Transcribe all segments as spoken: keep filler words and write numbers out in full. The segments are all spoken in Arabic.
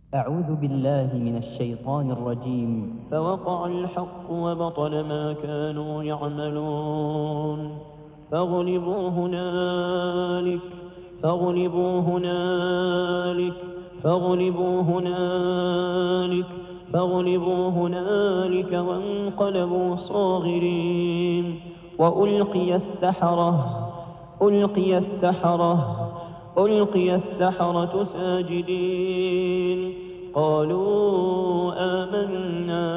أعوذ بالله من الشيطان الرجيم. فوقع الحق وبطل ما كانوا يعملون فغلبوا هنالك فغلبوا هنالك فغلبوا هنالك فغلبوا هنالك وانقلبوا صاغرين وألقي السحرة ألقي السحرة ألقي السحرة ساجدين قالوا آمنا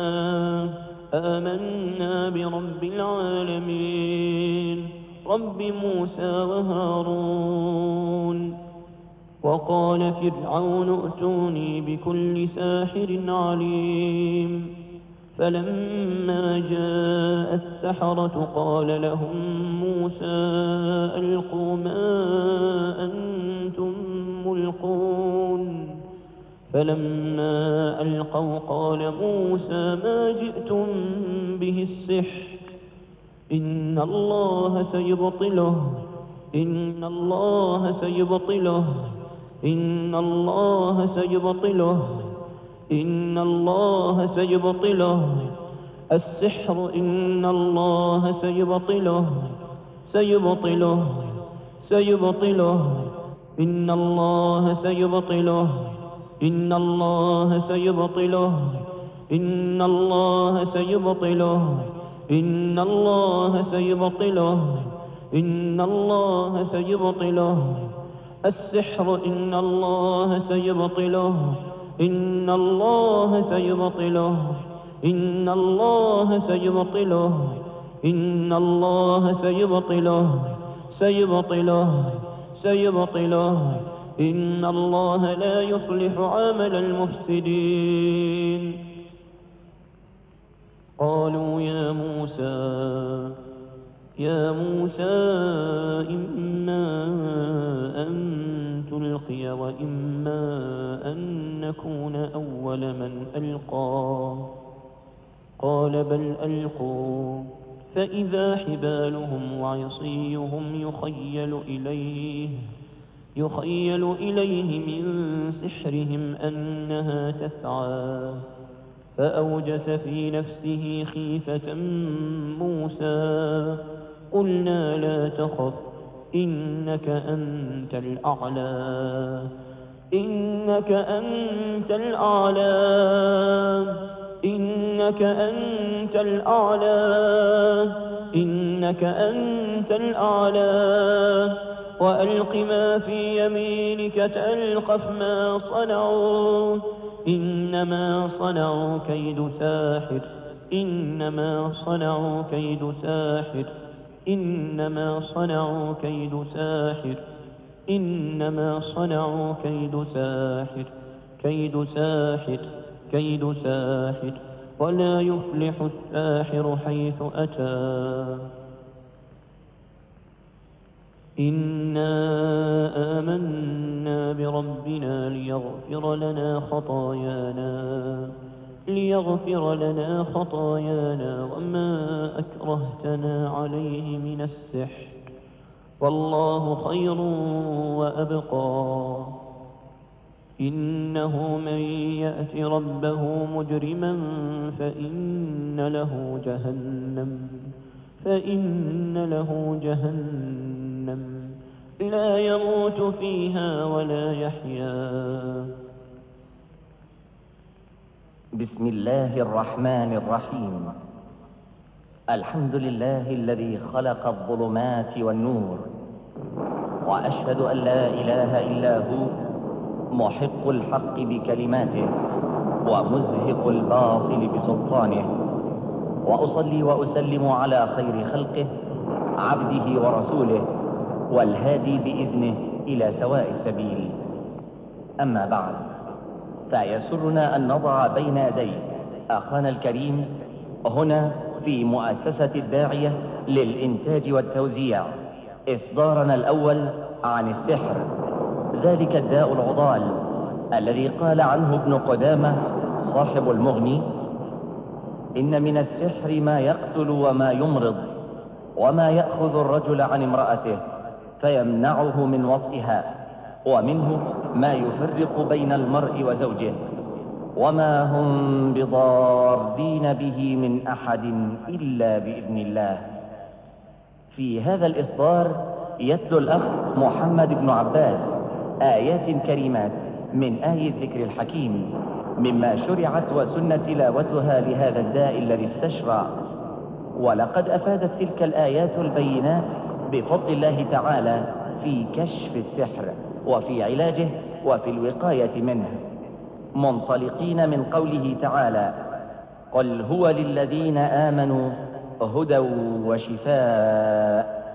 آمنا برب العالمين رب موسى وهارون. وقال فرعون ائتوني بكل ساحر عليم فلما جاء السحرة قال لهم موسى ألقوا ما أنتم ملقون فلما ألقوا قال موسى ما جئتم به السحر إن الله سيبطله إن الله سيبطله إن الله سيبطله إن الله سيبطله السحر إن الله سيبطله سيبطله سيبطله إن الله سيبطله إن الله سيبطله إن الله سيبطله إن الله سيبطله إن الله سيبطله السحر إن الله سيبطله إن الله سيبطله إن الله سيبطله إن الله سيبطله سيبطله سيبطله إن الله لا يصلح عمل المفسدين. قالوا يا موسى يا موسى إما أن تلقي وإما أن نكون أول من ألقى قال بل ألقوا فإذا حبالهم وعصيهم يخيل إليه يخيل إليه من سحرهم أنها تسعى فأوجس في نفسه خيفة موسى قلنا لا تخف إنك أنت الأعلى إنك أنت الأعلى إنك أنت الأعلى إنك أنت الأعلى وألق ما في يمينك تلقف ما صنعوا إنما صنعوا كيد ساحر إنما صنعوا كيد ساحر إنما صنعوا كيد ساحر إنما صنعوا كيد ساحر كيد ساحر كيد ساحر ولا يفلح الساحر حيث أتى. إنا آمنا بربنا ليغفر لنا خطايانا ليغفر لنا خطايانا وما أكرهتنا عليه من السحر والله خير وأبقى. إنه من يأت ربه مجرما فإن له جهنم فإن له جهنم لا يموت فيها ولا يحيا. بسم الله الرحمن الرحيم. الحمد لله الذي خلق الظلمات والنور، وأشهد أن لا إله إلا هو محق الحق بكلماته ومزهق الباطل بسلطانه، وأصلي وأسلم على خير خلقه عبده ورسوله والهادي بإذنه إلى سواء السبيل. أما بعد، فيسرنا أن نضع بين يدي أخانا الكريم هنا في مؤسسة الداعية للإنتاج والتوزيع إصدارنا الأول عن السحر، ذلك الداء العضال الذي قال عنه ابن قدامة صاحب المغني: إن من السحر ما يقتل وما يمرض، وما يأخذ الرجل عن امرأته فيمنعه من وطئها، ومنه ما يفرق بين المرء وزوجه وما هم بضارين به من أحد إلا بإذن الله. في هذا الإصدار يتلو الأخ محمد بن عباس آيات كريمات من آية الذكر الحكيم مما شرعت وسن تلاوتها لهذا الداء الذي استشرع. ولقد أفادت تلك الآيات البينات بفضل الله تعالى في كشف السحر وفي علاجه وفي الوقاية منه، منطلقين من قوله تعالى: قل هو للذين آمنوا هدى وشفاء.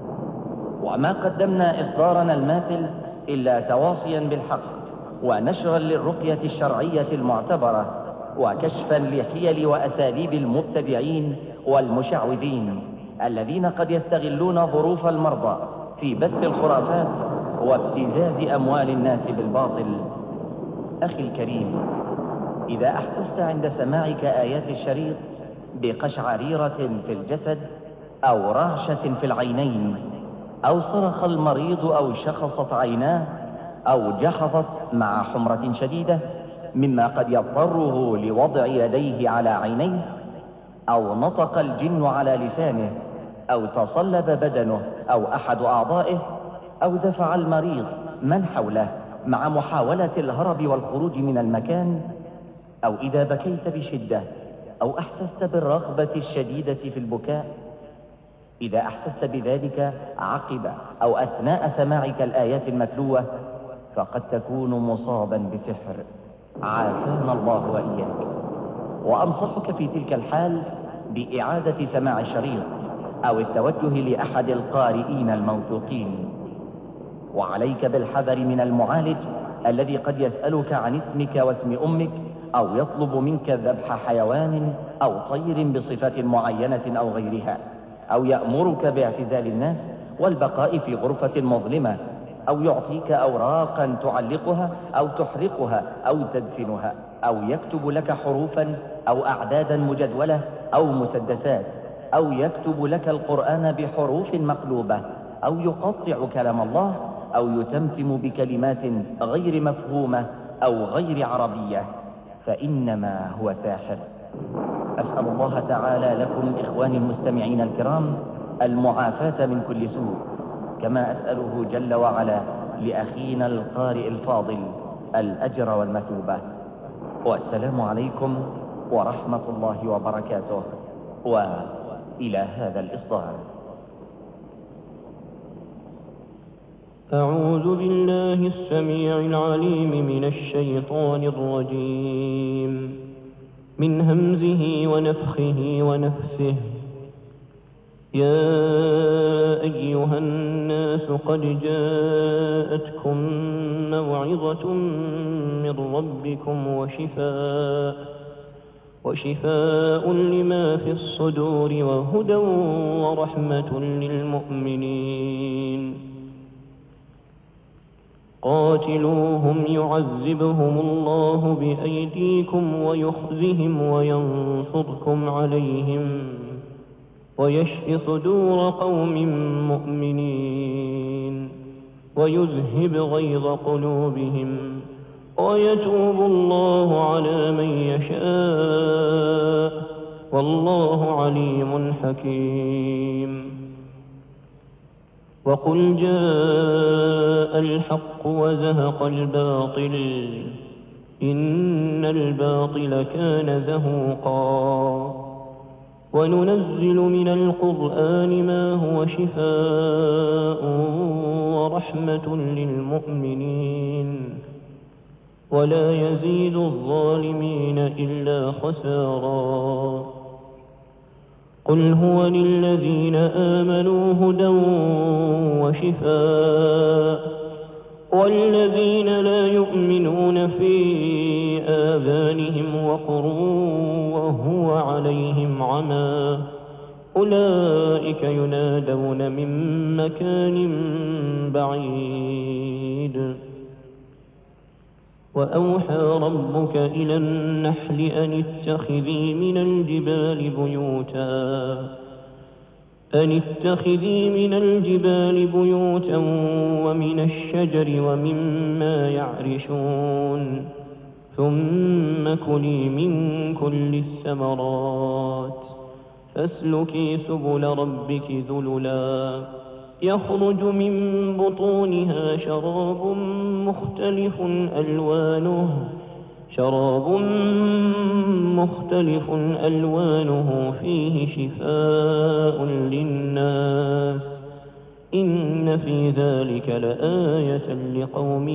وما قدمنا إصدارنا الماثل إلا تواصيا بالحق ونشرا للرقية الشرعية المعتبرة وكشفا لحيل وأساليب المبتدعين والمشعوذين الذين قد يستغلون ظروف المرضى في بث الخرافات وابتزاز أموال الناس بالباطل. أخي الكريم، إذا أحسست عند سماعك آيات الشريط بقشعريرة في الجسد أو رعشة في العينين أو صرخ المريض أو شخصت عيناه أو جحظت مع حمرة شديدة مما قد يضطره لوضع يديه على عينيه أو نطق الجن على لسانه أو تصلب بدنه أو أحد أعضائه أو دفع المريض من حوله مع محاولة الهرب والخروج من المكان، أو إذا بكيت بشدة أو أحسست بالرغبة الشديدة في البكاء، إذا أحسست بذلك عقب أو أثناء سماعك الآيات المتلوة فقد تكون مصابا بسحر، عافانا الله وإياك. وأنصحك في تلك الحال بإعادة سماع الشريط أو التوجه لأحد القارئين الموثوقين. وعليك بالحذر من المعالج الذي قد يسألك عن اسمك واسم أمك أو يطلب منك ذبح حيوان أو طير بصفة معينة أو غيرها، أو يأمرك باعتزال الناس والبقاء في غرفة مظلمة، أو يعطيك أوراقا تعلقها أو تحرقها أو تدفنها، أو يكتب لك حروفا أو أعدادا مجدولة أو مسدسات، أو يكتب لك القرآن بحروف مقلوبة، أو يقطع كلام الله، أو يتمتم بكلمات غير مفهومة أو غير عربية، فإنما هو ساحر. أسأل الله تعالى لكم إخواني المستمعين الكرام المعافاة من كل سوء، كما أسأله جل وعلا لأخينا القارئ الفاضل الأجر والمثوبة. والسلام عليكم ورحمة الله وبركاته، وإلى هذا الإصدار. أعوذ بالله السميع العليم من الشيطان الرجيم، من همزه ونفخه ونفسه. يا أيها الناس قد جاءتكم موعظة من ربكم وشفاء وشفاء لما في الصدور وهدى ورحمة للمؤمنين. قاتلوهم يعذبهم الله بأيديكم ويخزهم وينصركم عليهم ويشف صدور قوم مؤمنين ويذهب غيظ قلوبهم ويتوب الله على من يشاء والله عليم حكيم. وقل جاء الحق وزهق الباطل إن الباطل كان زهوقا. وننزل من القرآن ما هو شفاء ورحمة للمؤمنين ولا يزيد الظالمين إلا خسارا. قل هو للذين آمنوا هدى وشفاء والذين لا يؤمنون في آذانهم وقر وهو عليهم عمى أولئك ينادون من مكان بعيد. وأوحى ربك إلى النحل أن اتخذي من الجبال بيوتا أن اتخذي من الجبال بيوتا ومن الشجر ومما يعرشون ثم كلي من كل الثمرات فاسلكي سبل ربك ذللا يخرج من بطونها شراب مختلف ألوانه شراب مختلف ألوانه فيه شفاء للناس إن في ذلك لآية لقوم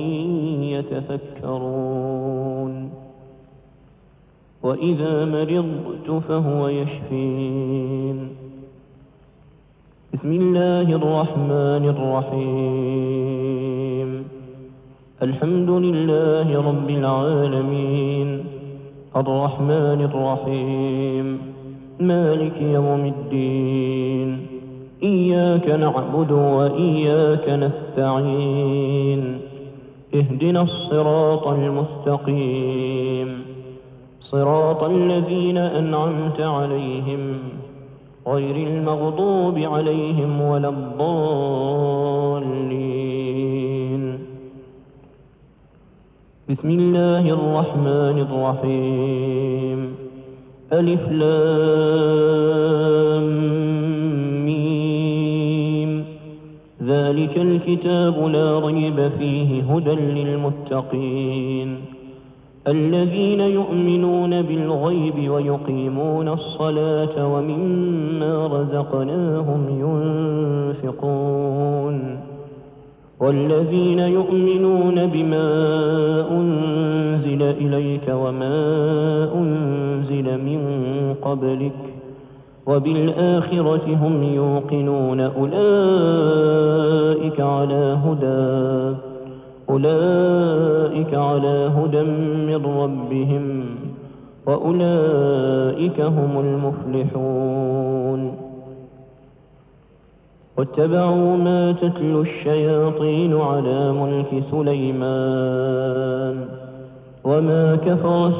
يتفكرون وإذا مرضت فهو يشفين بسم الله الرحمن الرحيم الحمد لله رب العالمين الرحمن الرحيم مالك يوم الدين إياك نعبد وإياك نستعين اهدنا الصراط المستقيم صراط الذين أنعمت عليهم غير المغضوب عليهم ولا الضالين بسم الله الرحمن الرحيم ألف لام ميم ذلك الكتاب لا ريب فيه هدى للمتقين الذين يؤمنون بالغيب ويقيمون الصلاة ومما رزقناهم ينفقون والذين يؤمنون بما أنزل إليك وما أنزل من قبلك وبالآخرة هم يوقنون أولئك على هدى أولئك على هدى من ربهم وأولئك هم المفلحون واتبعوا ما تتلو الشياطين على ملك سليمان وما كفر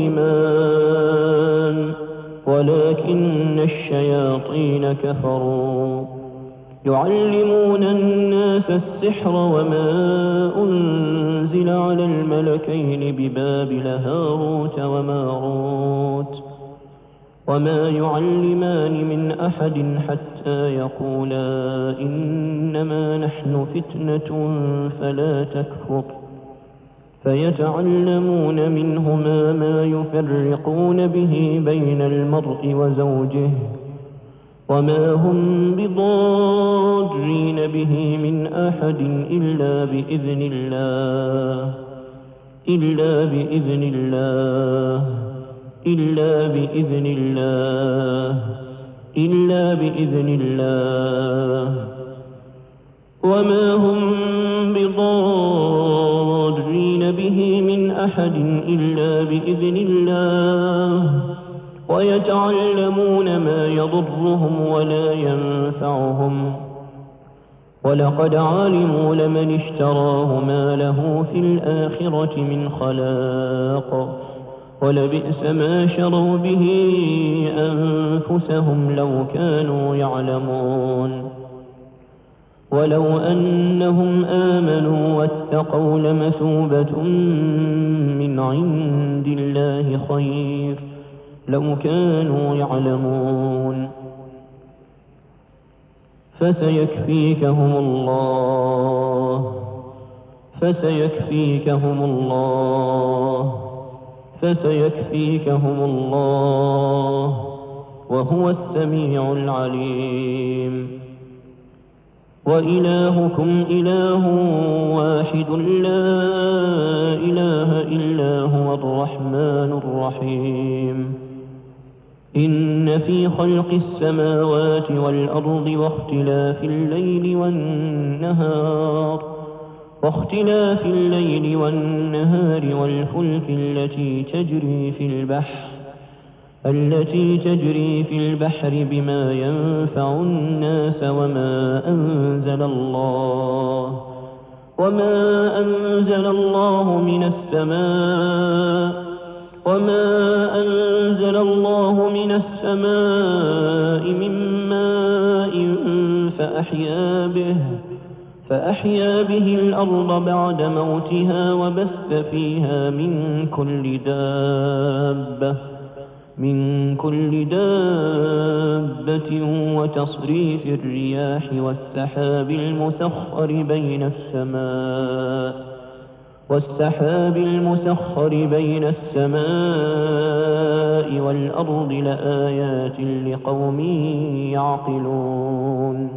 سليمان ولكن الشياطين كفروا يعلمون الناس السحر وما أنزل على الملكين ببابل هاروت وماروت وما يعلمان من أحد حتى يقولا إنما نحن فتنة فلا تكفر فيتعلمون منهما ما يفرقون به بين المرء وزوجه وما هم بضارين به من أحد إلا بإذن الله إلا بإذن الله إلا بإذن الله إلا بإذن الله وما هم بضارين به من أحد إلا بإذن الله ويتعلمون ما يضرهم ولا ينفعهم ولقد علموا لمن اشتراه ما له في الآخرة من خلاق ولبئس ما شروا به أنفسهم لو كانوا يعلمون ولو أنهم آمنوا واتقوا لمثوبة من عند الله خير لو كانوا يعلمون فسيكفيكهم الله فسيكفيكهم الله فسيكفيكهم الله وهو السميع العليم وإلهكم إله واحد لا إله إلا هو الرحمن الرحيم إن في خلق السماوات والأرض واختلاف الليل والنهار واختلاف الليل والنهار والفلك التي تجري في البحر التي تجري في البحر بما ينفع الناس وما أنزل الله وما أنزل الله من السماء وما أنزل الله من السماء من ماء فأحيا به فأحيا به الأرض بعد موتها وبث فيها من كل دابة من كل دابة وتصريف الرياح والسحاب المسخر بين السماء والسحاب المسخر بين السماء والأرض لآيات لقوم يعقلون.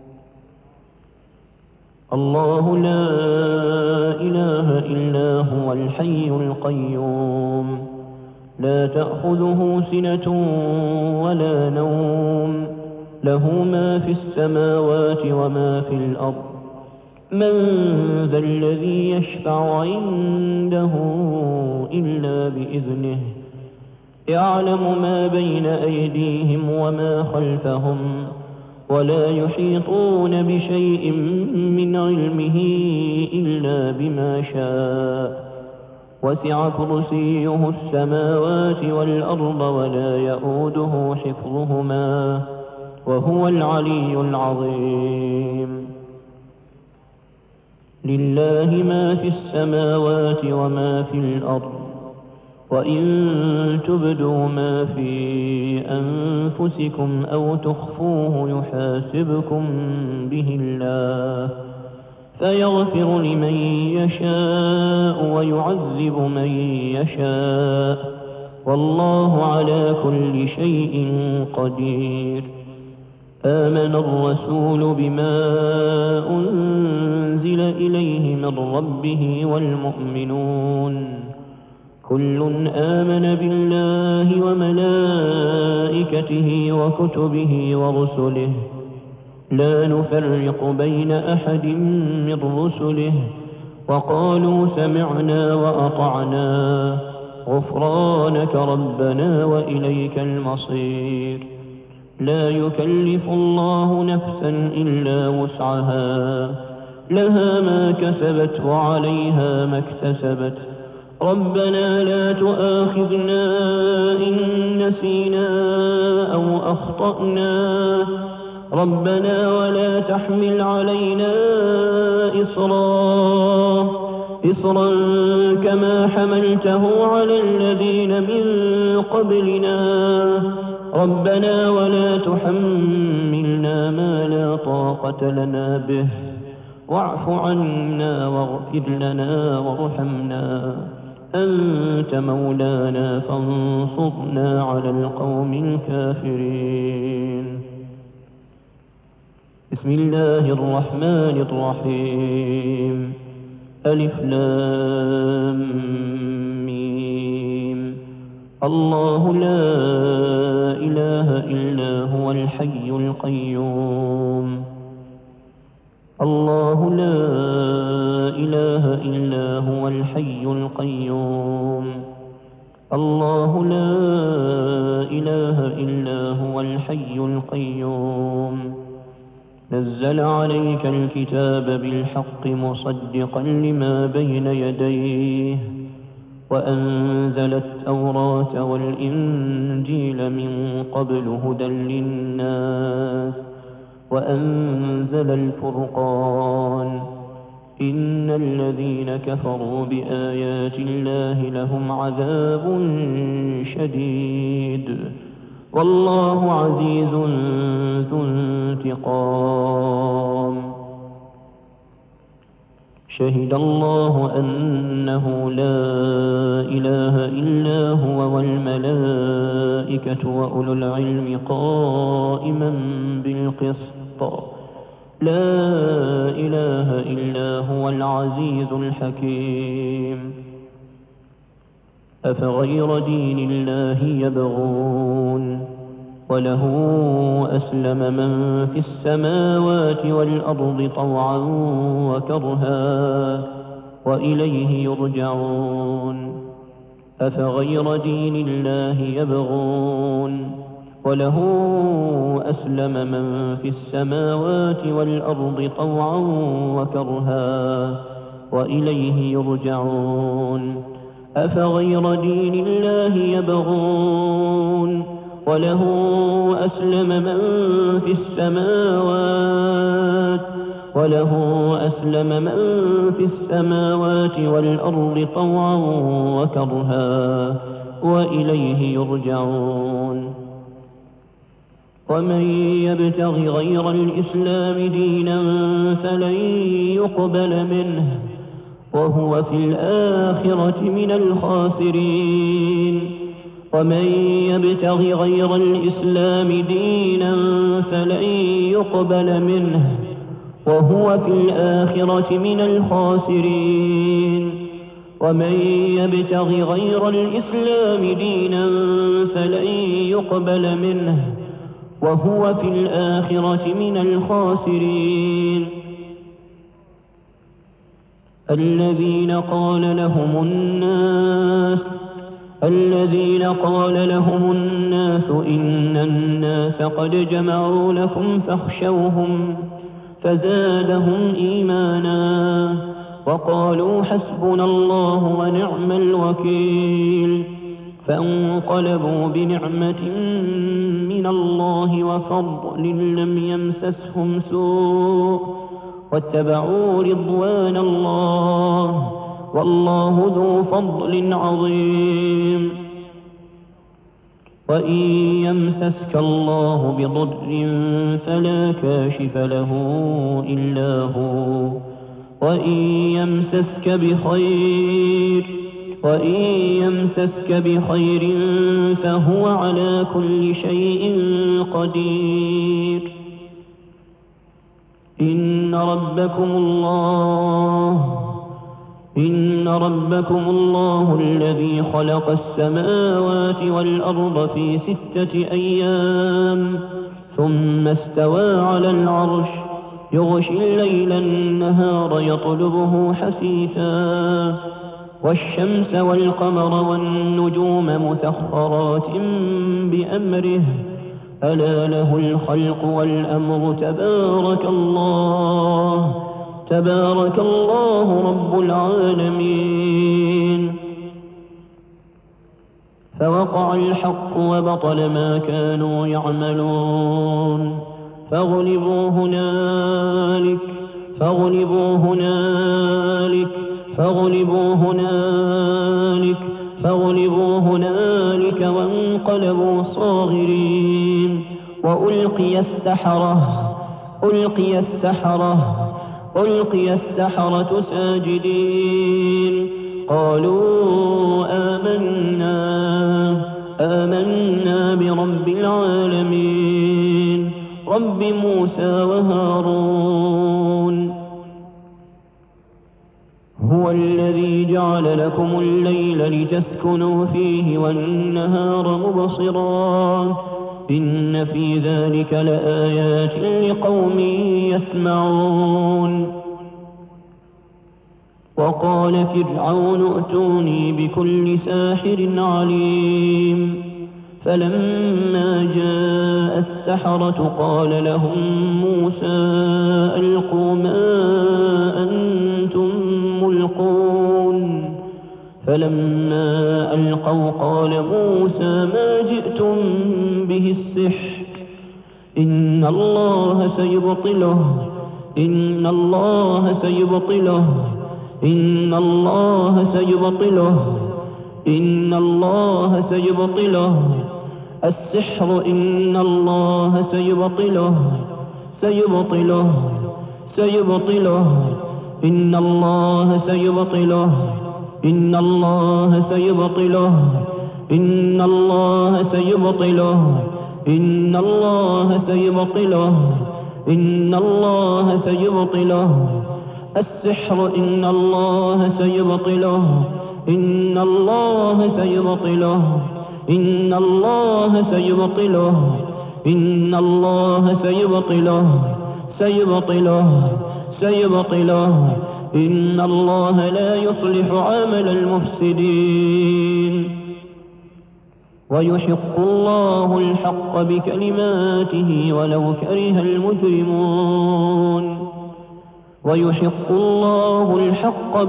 الله لا إله إلا هو الحي القيوم لا تأخذه سنة ولا نوم له ما في السماوات وما في الأرض من ذا الذي يشفع عنده إلا بإذنه يعلم ما بين أيديهم وما خلفهم ولا يحيطون بشيء من علمه إلا بما شاء وسع كرسيه السماوات والأرض ولا يؤوده حفظهما وهو العلي العظيم. لله ما في السماوات وما في الأرض وإن تبدوا ما في أنفسكم أو تخفوه يحاسبكم به الله فيغفر لمن يشاء ويعذب من يشاء والله على كل شيء قدير. آمن الرسول بما أنزل إليه من ربه والمؤمنون كل آمن بالله وملائكته وكتبه ورسله لا نفرق بين أحد من رسله وقالوا سمعنا وأطعنا غفرانك ربنا وإليك المصير. لا يكلف الله نفسا إلا وسعها لها ما كسبت وعليها ما اكتسبت ربنا لا تؤاخذنا إن نسينا أو أخطأنا ربنا ولا تحمل علينا إصرا إصرا كما حملته على الذين من قبلنا ربنا ولا تحملنا ما لا طاقة لنا به واعف عنا واغفر لنا وارحمنا أنت مولانا فانصرنا على القوم الكافرين. بسم الله الرحمن الرحيم ألف لام ميم الله لا إله إلا هو الحي القيوم الله لا إله إلا هو الحي القيوم الله لا إله إلا هو الحي القيوم نزل عليك الكتاب بالحق مصدقا لما بين يديه وأنزل التوراة والإنجيل من قبل هدى للناس وأنزل الفرقان إن الذين كفروا بآيات الله لهم عذاب شديد والله عزيز ذو انتقام. شهد الله أنه لا إله إلا هو والملائكة وأولو العلم قائما بالقسط لا إله إلا هو العزيز الحكيم. أفغير دين الله يبغون وله أسلم من في السماوات والأرض طوعا وكرها وإليه يرجعون. أفغير دين الله يبغون وله أسلم من في السماوات والأرض طوعا وكرها وإليه يرجعون. أفغير دين الله يبغون وله أسلم من في السماوات وله أسلم من في السماوات والأرض طوعا وكرها وإليه يرجعون. ومن يبتغ غير الإسلام دينا فلن يقبل منه وهو في الآخرة من الخاسرين. ومن يبتغ غير الإسلام دينا فلن يقبل منه وهو في الآخرة من الخاسرين. ومن يبتغ غير الإسلام دينا فلن يقبل منه وهو في الآخرة من الخاسرين. الذين قال لهم الناس الذين قال لهم الناس إن الناس قد جمعوا لكم فاخشوهم فزادهم إيمانا وقالوا حسبنا الله ونعم الوكيل. فانقلبوا بنعمة من الله وفضل لم يمسسهم سوء واتبعوا رضوان الله والله ذو فضل عظيم. وإن يمسسك الله بضر فلا كاشف له إلا هو وإن يمسسك بخير وإن يمسسك بخير فهو على كل شيء قدير. إن ربكم الله إن ربكم الله الذي خلق السماوات والأرض في ستة أيام ثم استوى على العرش يغشي الليل النهار يطلبه حثيثا والشمس والقمر والنجوم مسخرات بأمره ألا له الخلق والأمر تبارك الله تبارك الله رب العالمين. فوقع الحق وبطل ما كانوا يعملون فغلبوا هنالك فغلبوا هنالك فغلبوا هنالك فغلبوا هنالك وانقلبوا صاغرين. وألقي السحرة ألقي السحرة ألقي السحرة ساجدين قالوا آمنا آمنا برب العالمين رب موسى وهارون. هو الذي جعل لكم الليل لتسكنوا فيه والنهار مبصرا إن في ذلك لآيات لقوم يسمعون. وقال فرعون ائتوني بكل ساحر عليم. فلما جاء السحرة قال لهم موسى ألقوا ما أنتم ملقون. فلما ألقوا قال موسى ما جئتم به السحر إن الله سيبطله إن الله سيبطله إن الله سيبطله إن الله سيبطله السحر إن الله سيبطله سيبطله سيبطله إن الله سيبطله إن الله سيبطله إن الله سيبطله إن الله سيبطله إن الله سيبطله السحر إن الله سيبطله إن الله سيبطله إن الله سيبطله إن الله سيبطله سيبطله سيبطله إن الله لا يصلح عمل المفسدين. ويحق الله الحق بكلماته ولو كره المجرمون ويحق الله الحق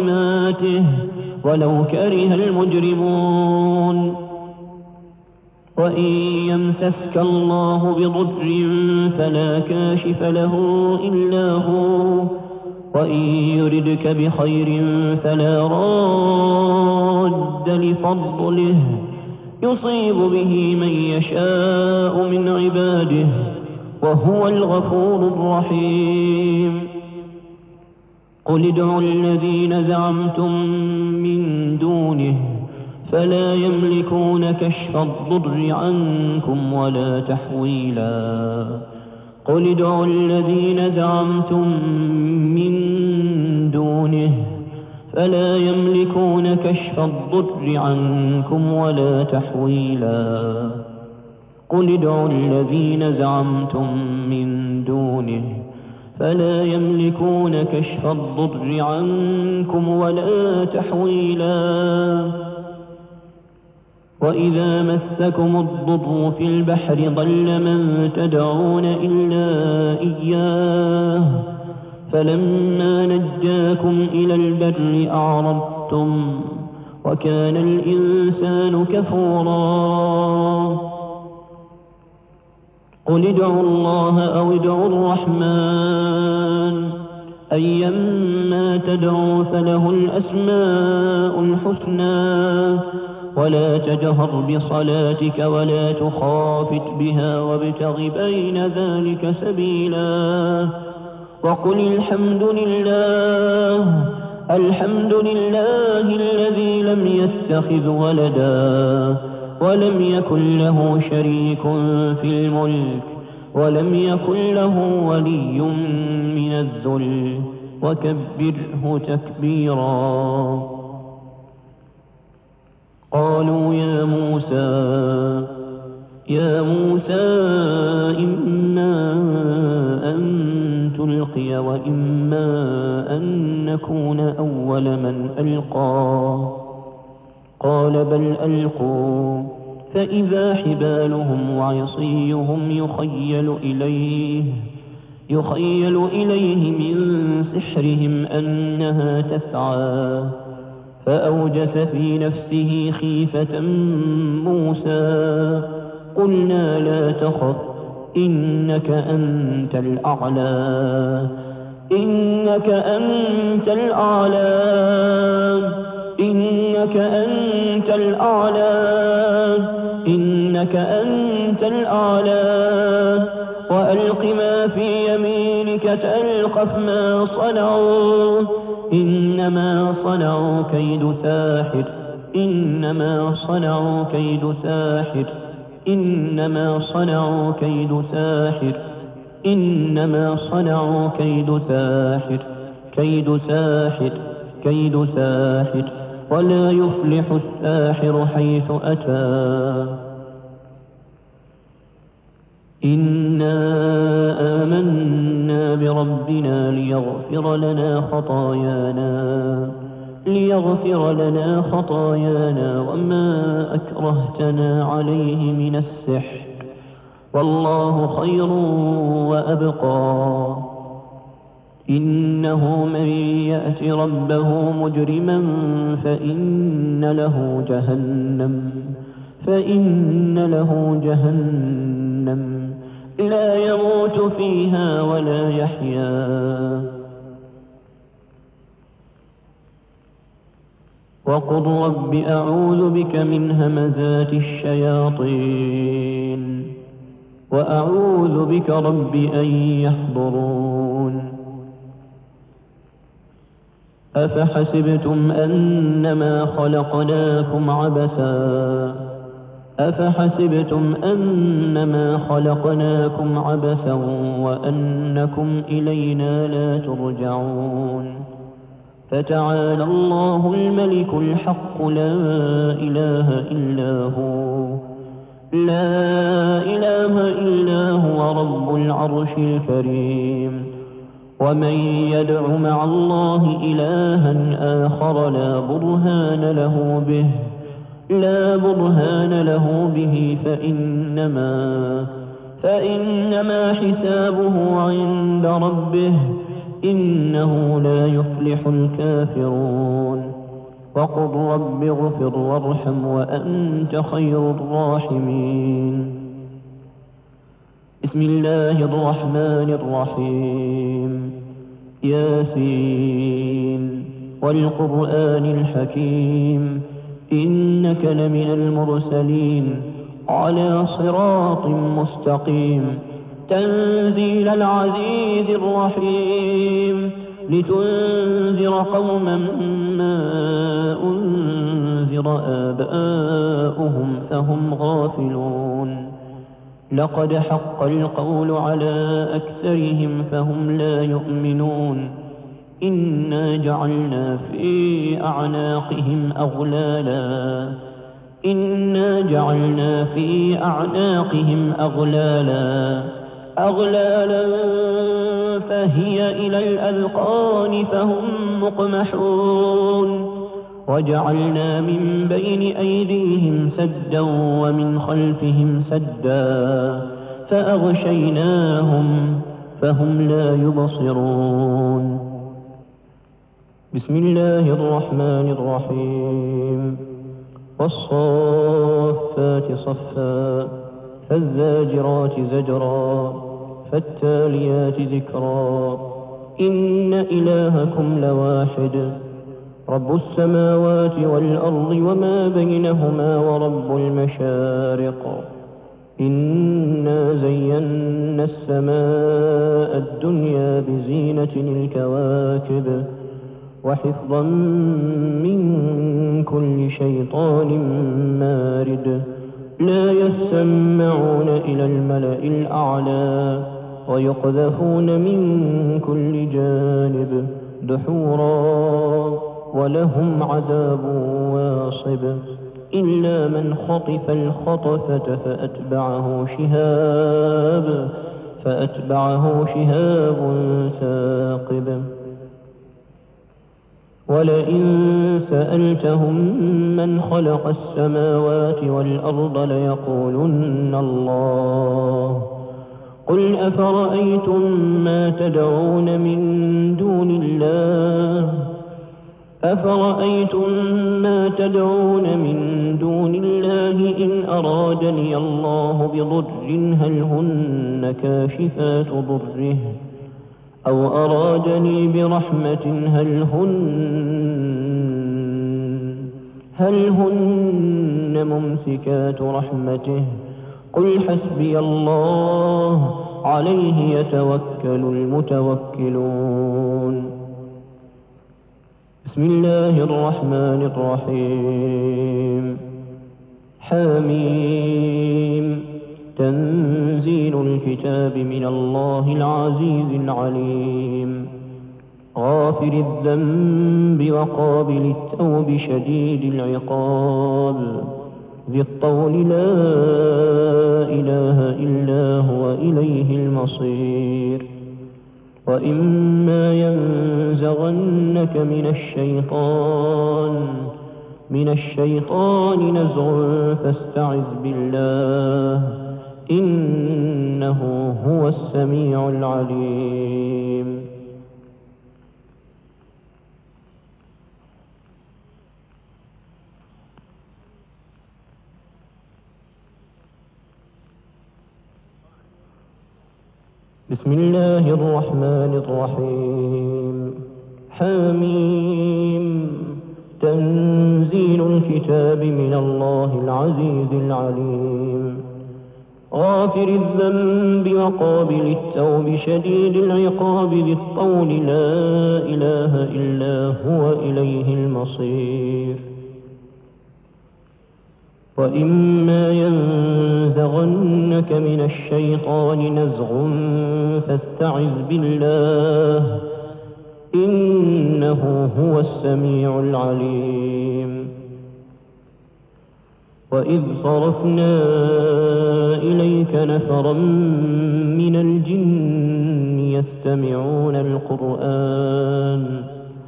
بكلماته ولو كره المجرمون. وإن يمسسك الله بضر فلا كاشف له إلا هو وإن يردك بخير فلا راد لفضله يصيب به من يشاء من عباده وهو الغفور الرحيم قل ادعوا الذين زعمتم من دونه فلا يملكون كشف الضر عنكم ولا تحويلا قل ادعوا الذين زعمتم من دونه فلا يملكون كشف الضر عنكم ولا تحويلا قل ادعوا الذين زعمتم من دونه فلا يملكون كشف الضر عنكم ولا تحويلا وإذا مسكم الضر في البحر ضل من تدعون إلا إياه فلما نجاكم إلى البر أعرضتم وكان الإنسان كفورا قل ادعوا الله أو ادعوا الرحمن أيما تدعوا فله الأسماء الحسنى ولا تجهر بصلاتك ولا تخافت بها وابتغ بين ذلك سبيلا وقل الحمد لله الحمد لله الذي لم يتخذ ولدا ولم يكن له شريك في الملك ولم يكن له ولي من الذل وكبره تكبيرا قالوا يا موسى يا موسى إما أن تلقي وإما أن نكون أول من ألقى قال بل ألقوا فإذا حبالهم وعصيهم يخيل إليه يخيل إليه من سحرهم أنها تسعى فأوجس في نفسه خيفة موسى قلنا لا تخف إنك أنت الأعلى إنك أنت الأعلى إنك أنت الأعلى إنك أنت الأعلى وألق ما في يمينك تلقف ما صنعوا إنما صنعوا كيد ساحر إنما صنعوا كيد ساحر إنما صنعوا كيد ساحر إنما صنعوا كيد ساحر كيد ساحر كيد ساحر ولا يفلح الساحر حيث أتى إنا آمنا بربنا ليغفر لنا خطايانا ليغفر لنا خطايانا وما أكرهتنا عليه من السحر والله خير وأبقى إنه من يأت ربه مجرما فإن له جهنم فإن له جهنم لا يموت فيها ولا يحيا وقل رب أعوذ بك من همزات الشياطين وأعوذ بك رب أن يحضرون أفحسبتم أنما خلقناكم عبثا أفحسبتم أنما خلقناكم عبثا وأنكم إلينا لا ترجعون فتعالى الله الملك الحق لا إله إلا هو لا إله إلا هو رب العرش الكريم ومن يدع مع الله إلها آخر لا برهان له به لا برهان له به فإنما فإنما حسابه عند ربه إنه لا يفلح الكافرون وقل رب اغفر وارحم وأنت خير الراحمين. بسم الله الرحمن الرحيم. ياسين والقرآن الحكيم إنك لمن المرسلين على صراط مستقيم تنزيل العزيز الرحيم لتنذر قوما ما أنذر آباؤهم فهم غافلون. لقد حق القول على أكثرهم فهم لا يؤمنون. إنا جعلنا في أعناقهم أغلالا إنا جعلنا في أعناقهم أغلالا أغلالا فهي إلى الأذقان فهم مقمحون. وجعلنا من بين أيديهم سدا ومن خلفهم سدا فأغشيناهم فهم لا يبصرون. بسم الله الرحمن الرحيم. والصافات صفا فالزاجرات زجرا فالتاليات ذكرا إن إلهكم لواحد رب السماوات والأرض وما بينهما ورب المشارق. إنا زينا السماء الدنيا بزينة الكواكب وحفظا من كل شيطان مارد. لا يسمعون إلى الملأ الأعلى ويقذفون من كل جانب دحورا ولهم عذاب واصب. إلا من خطف الخطفة فأتبعه شهاب فأتبعه شهاب ثاقب. ولئن سألتهم من خلق السماوات والأرض ليقولن الله. قل أفرأيتم ما تدعون من دون الله أفرأيتم ما تدعون من دون الله إن أرادني الله بضر هل هن كاشفات ضره أو أرادني برحمة هل هن هل هن ممسكات رحمته. قل حسبي الله عليه يتوكل المتوكلون. بسم الله الرحمن الرحيم. حميم تنزيل الكتاب من الله العزيز العليم. غافر الذنب وقابل التوب شديد العقاب ذي الطول لا إله إلا هو إليه المصير. وإما ينزغنك من الشيطان من الشيطان نزغ فاستعذ بالله إنه هو السميع العليم. بسم الله الرحمن الرحيم. حميم تنزيل الكتاب من الله العزيز العليم. غافر الذنب وقابل التوب شديد العقاب ذي الطول لا إله إلا هو إليه المصير. وإما ينزغنك من الشيطان نزغ فاستعذ بالله إنه هو السميع العليم. وإذ صرفنا إليك نفرا من الجن يستمعون القرآن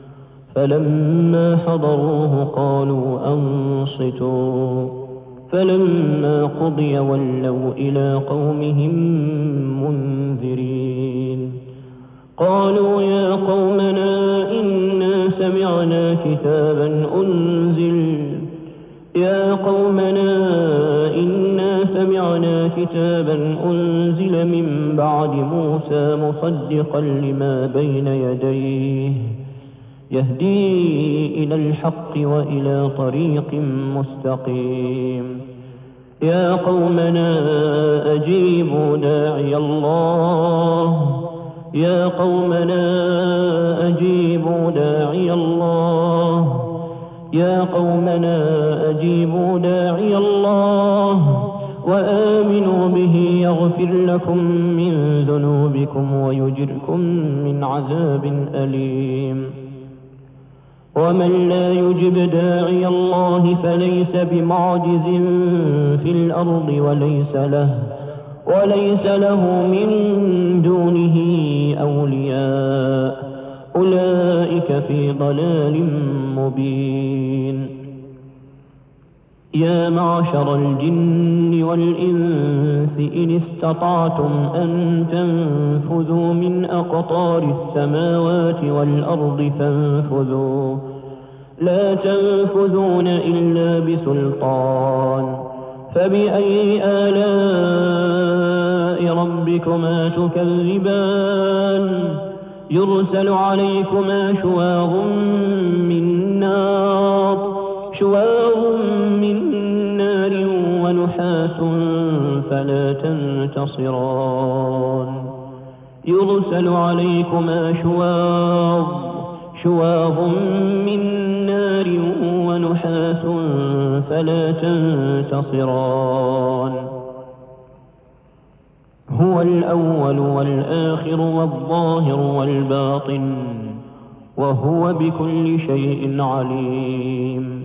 فلما حضروه قالوا أنصتوا فلما قضي ولوا إلى قومهم منذرين. قالوا يا قومنا إنا سمعنا كتابا أنزل يا قومنا إنا سمعنا كتابا أنزل من بعد موسى مصدقا لما بين يديه يهدي إلى الحق وإلى طريق مستقيم يا قومنا أجيبوا داعي الله يا قومنا أجيبوا داعي الله يا قومنا أجيبوا داعي الله وآمنوا به يغفر لكم من ذنوبكم ويجركم من عذاب أليم ومن لا يجب داعي الله فليس بمعجز في الأرض وليس له وليس له من دونه أولياء أولئك في ضلال مبين يا معشر الجن والإنس إن استطعتم أن تنفذوا من أقطار السماوات والأرض فانفذوا لا تنفذون إلا بسلطان فبأي آلاء ربكما تكذبان يرسل عليكما شواظ من نار شواظ من نار ونحاس فلا تنتصران يرسل عليكما شواظ شواظ من نار ونحاس فلا تنتصران هو الأول والآخر والظاهر والباطن وهو بكل شيء عليم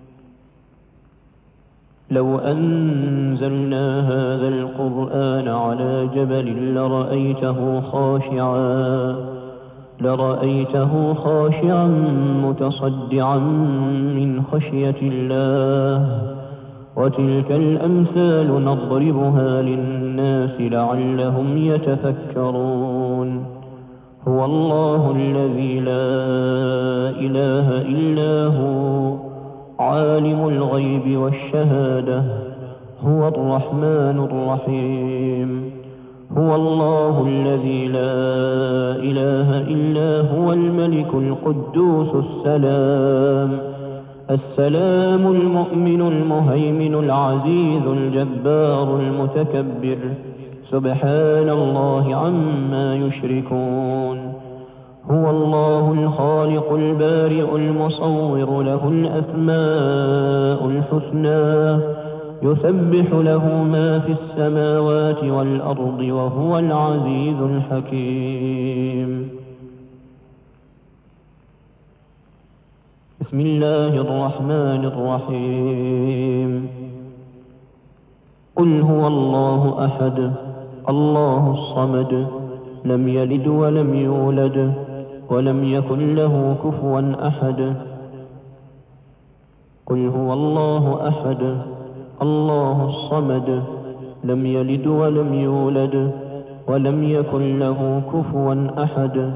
لو أنزلنا هذا القرآن على جبل لرأيته خاشعا لرأيته خاشعا متصدعا من خشية الله وتلك الأمثال نضربها للناس لعلهم يتفكرون هو الله الذي لا إله إلا هو عالم الغيب والشهادة هو الرحمن الرحيم هو الله الذي لا إله إلا هو الملك القدوس السلام السلام المؤمن المهيمن العزيز الجبار المتكبر سبحان الله عما يشركون هو الله الخالق البارئ المصور له الأسماء الحسنى يسبح له ما في السماوات والأرض وهو العزيز الحكيم بسم الله الرحمن الرحيم قل هو الله أحد الله الصمد لم يلد ولم يولد ولم يكن له كفوا أحد قل هو الله أحد الله الصمد لم يلد ولم يولد ولم يكن له كفوا أحد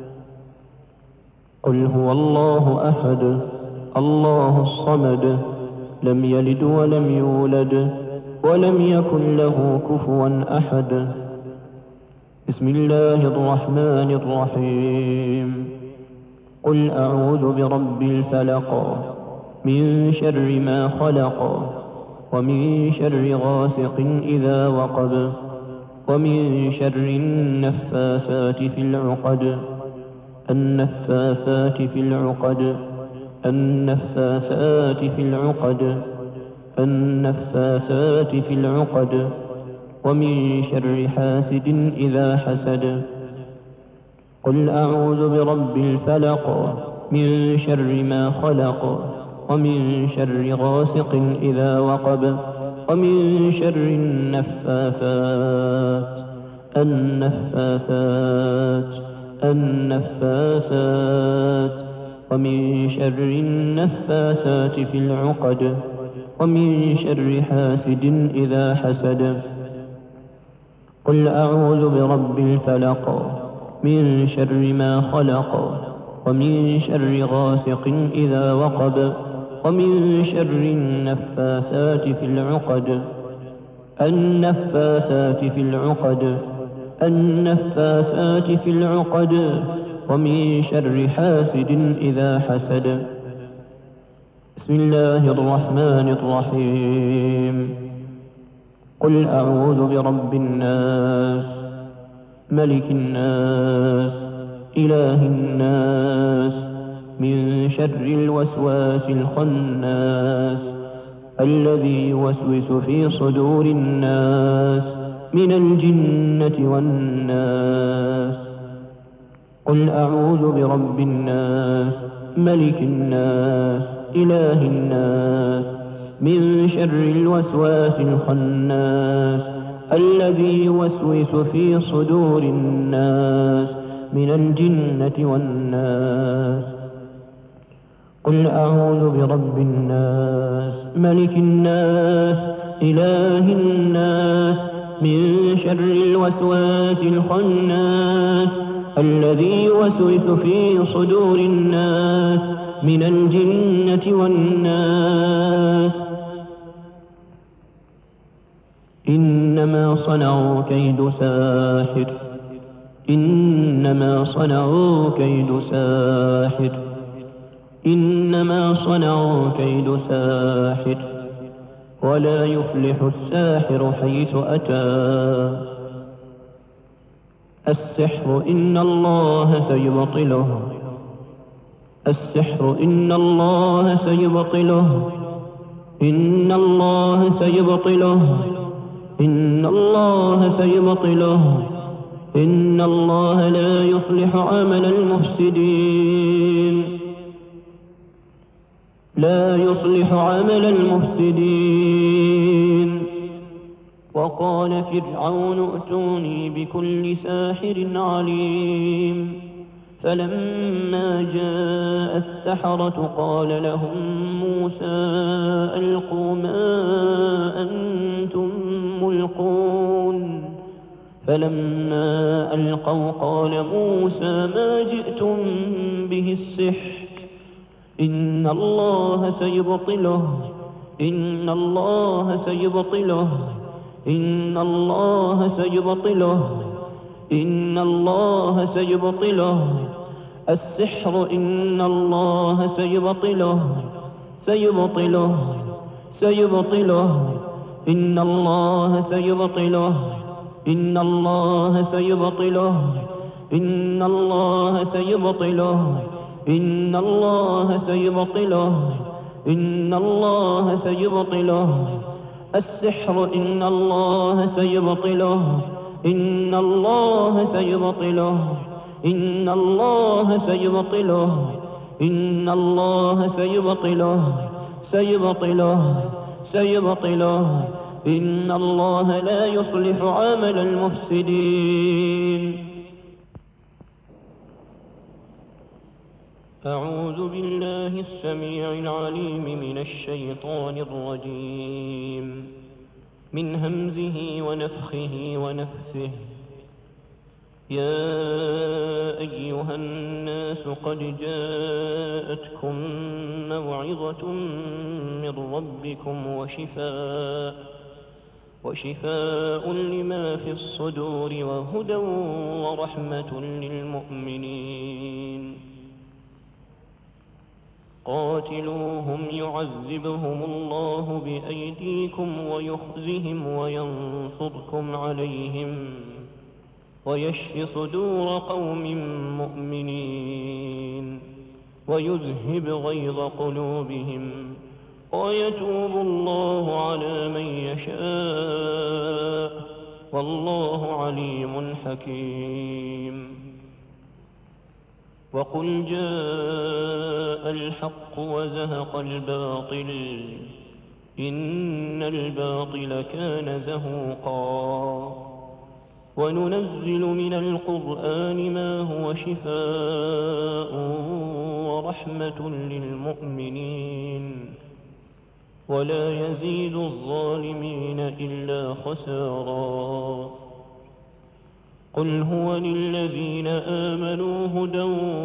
قل هو الله أحد الله الصمد لم يلد ولم يولد ولم يكن له كفوا أحد بسم الله الرحمن الرحيم قل أعوذ برب الفلق من شر ما خلق ومن شر غاسق إذا وقب ومن شر النفاثات في العقد النفاثات في العقد النفاثات في العقد النفاثات في العقد ومن شر حاسد إذا حسد قل أعوذ برب الفلق من شر ما خلق ومن شر غاسق إذا وقب ومن شر النفاثات النفاثات النفاثات ومن شر النفاثات في العقد ومن شر حاسد إذا حسد قل أعوذ برب الفلق من شر ما خلق ومن شر غاسق إذا وقب ومن شر النفاثات في العقد النفاثات في العقد النفاثات في العقد ومن شر حاسد إذا حسد. بسم الله الرحمن الرحيم. قل أعوذ برب الناس ملك الناس إله الناس من شر الوسواس الخناس الذي يوسوس في صدور الناس من الجنة والناس. قل أعوذ برب الناس ملك الناس إله الناس من شر الوسواس الخناس الذي يوسوس في صدور الناس من الجنة والناس. قل أعوذ برب الناس ملك الناس إله الناس من شر الوسواس الخناس الذي يوسوس في صدور الناس من الجنة والناس. إنما صنعوا كيد ساحر إنما صنعوا كيد ساحر إنما صنعوا كيد ساحر ولا يفلح الساحر حيث أتى. السحر إن الله سيبطله السحر إن الله سيبطله إن الله سيبطله إن الله سيبطله إن الله لا يصلح عمل المفسدين لا يصلح عمل المفسدين. وقال فرعون ائتوني بكل ساحر عليم. فلما جاء السحرة قال لهم موسى ألقوا ما أنتم ملقون. فلما ألقوا قال موسى ما جئتم به السحر إن الله سيبطله إن الله سيبطله إن الله سيبطله إن الله سيبطله. السحر إن الله سيبطله سيبطله سيبطله إن الله سيبطله إن الله سيبطله إن الله سيبطله إن الله سيبطله إن الله سيبطله. السحر إن الله سيبطله إن الله سيبطله إن الله سيبطله إن الله سيبطله سيبطله سيبطله. إن الله لا يصلح عمل المفسدين. أعوذ بالله السميع العليم من الشيطان الرجيم من همزه ونفخه ونفثه. يا أيها الناس قد جاءتكم موعظة من ربكم وشفاء وشفاء لما في الصدور وهدى ورحمة للمؤمنين. قاتلوهم يعذبهم الله بأيديكم ويخزهم وينصركم عليهم ويشف صدور قوم مؤمنين ويذهب غيظ قلوبهم ويتوب الله على من يشاء والله عليم حكيم. وقل جاء الحق وزهق الباطل إن الباطل كان زهوقا. وننزل من القرآن ما هو شفاء ورحمة للمؤمنين ولا يزيد الظالمين إلا خسارا. قل هو للذين آمنوا هدى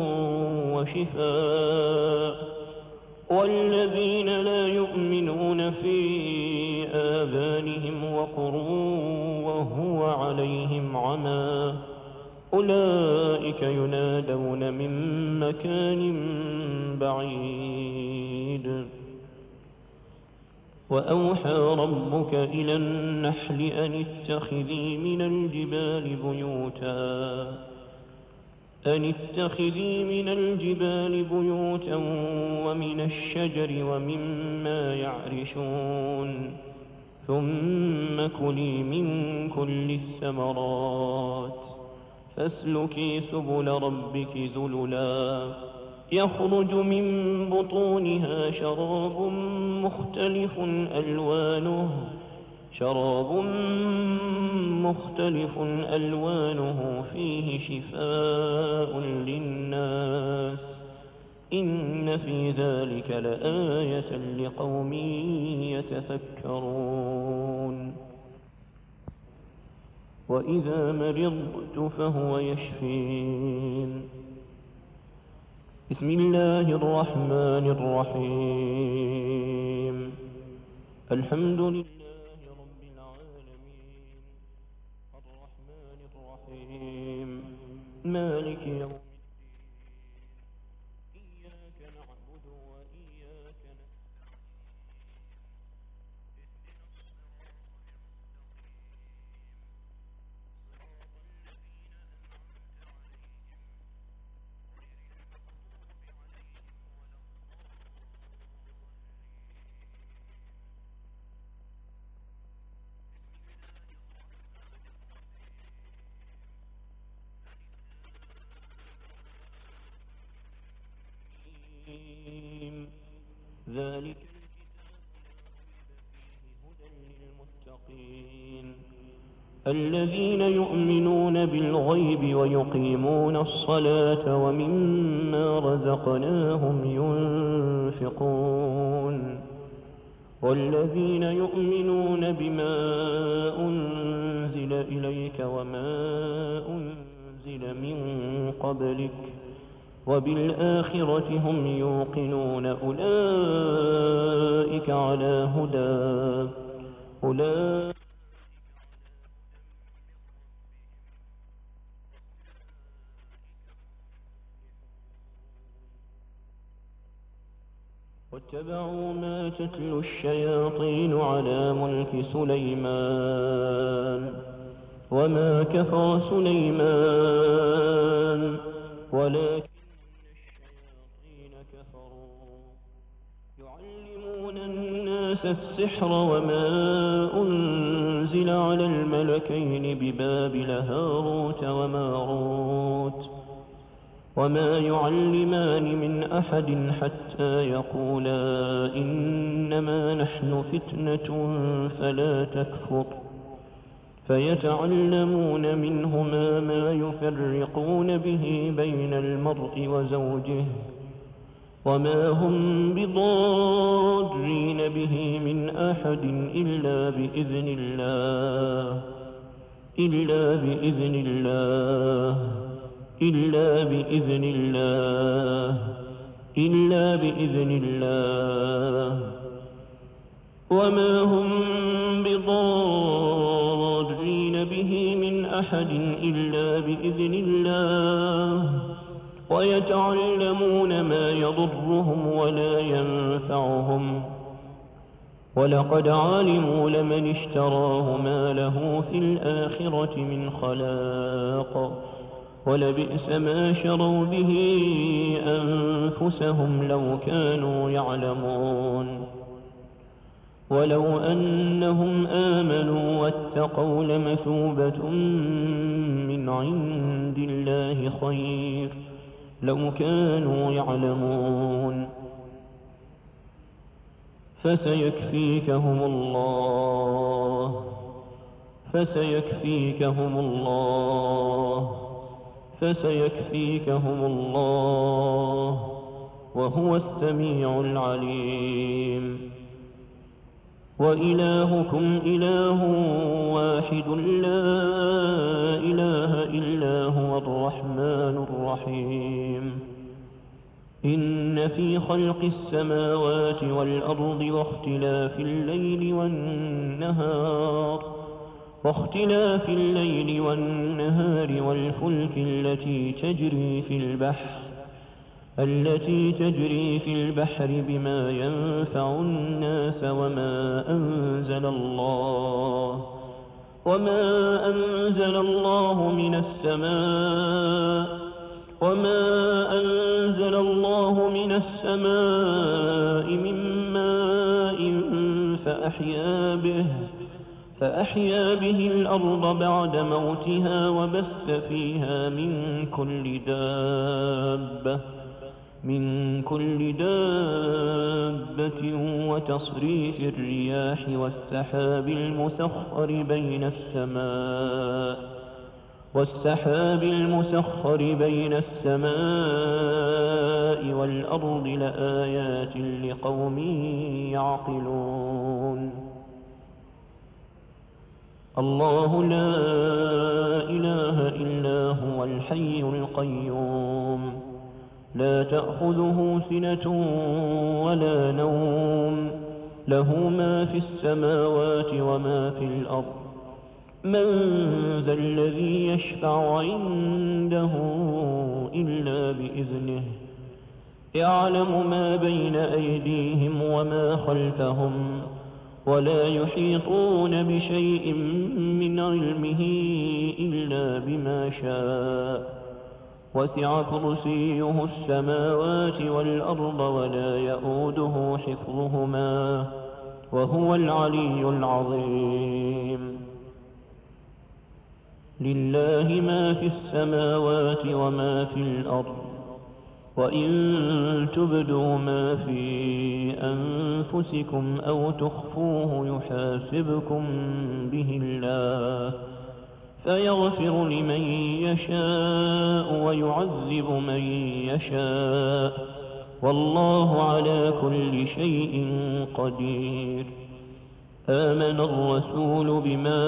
وشفاء والذين لا يؤمنون في آذانهم وقر وهو عليهم عمى أولئك ينادون من مكان بعيد. وأوحى ربك إلى النحل أن اتخذي من الجبال بيوتا أن اتخذي من الجبال بيوتا ومن الشجر ومما يعرشون ثم كلي من كل الثمرات فاسلكي سبل ربك ذللا يخرج من بطونها شراب مختلف ألوانه شراب مختلف ألوانه فيه شفاء للناس إن في ذلك لآية لقوم يتفكرون. وإذا مرضت فهو يشفين. بسم الله الرحمن الرحيم. الحمد لله رب العالمين الرحمن الرحيم مالك يوم الدين إياك نعبد وإياك ذلك الكتاب لا ريب فيه هدى للمتقين الذين يؤمنون بالغيب ويقيمون الصلاة ومما رزقناهم ينفقون والذين يؤمنون بما أنزل إليك وما أنزل من قبلك وبالآخرة هم يوقنون أولئك على هدى أولئك واتبعوا ما تتلو الشياطين على ملك سليمان وما كفر سليمان ولكن الشياطين كفروا يعلمون الناس السحر وما أنزل على الملكين ببابل هاروت وماروت وما يعلمان من أحد حتى يقولا إنما نحن فتنة فلا تكفر فيتعلمون منهما ما يفرقون به بين المرء وزوجه وما هم بضارين به من أحد إلا بإذن الله إلا بإذن الله إلا بإذن الله إلا بإذن الله وما هم بضارين به من أحد إلا بإذن الله ويتعلمون ما يضرهم ولا ينفعهم ولقد علموا لمن اشتراه ما له في الآخرة من خلاق ولبئس ما شروا به أنفسهم لو كانوا يعلمون ولو أنهم آمنوا واتقوا لمثوبة من عند الله خير لو كانوا يعلمون فسيكفيكهم الله فسيكفيكهم الله فسيكفيكهم الله وهو السميع العليم وإلهكم إله واحد لا إله إلا هو الرحمن الرحيم إن في خلق السماوات والأرض واختلاف الليل والنهار واختلاف الليل والنهار والفلك التي تجري في البحر التي تجري في البحر بما ينفع الناس وما أنزل الله وما أنزل الله من السماء وما أنزل الله من السماء من ماء فأحيا به فأحيا به الأرض بعد موتها وبث فيها من كل دابة من كل دابة وتصريف الرياح والسحاب المسخر بين السماء والسحاب المسخر بين السماء والأرض لآيات لقوم يعقلون الله لا إله إلا هو الحي القيوم لا تأخذه سنة ولا نوم له ما في السماوات وما في الأرض من ذا الذي يشفع عنده إلا بإذنه يعلم ما بين أيديهم وما خلفهم ولا يحيطون بشيء من علمه إلا بما شاء وسع كرسيه السماوات والأرض ولا يؤوده حفظهما وهو العلي العظيم لله ما في السماوات وما في الأرض وإن تبدوا ما في أنفسكم أو تخفوه يحاسبكم به الله فيغفر لمن يشاء ويعذب من يشاء والله على كل شيء قدير آمن الرسول بما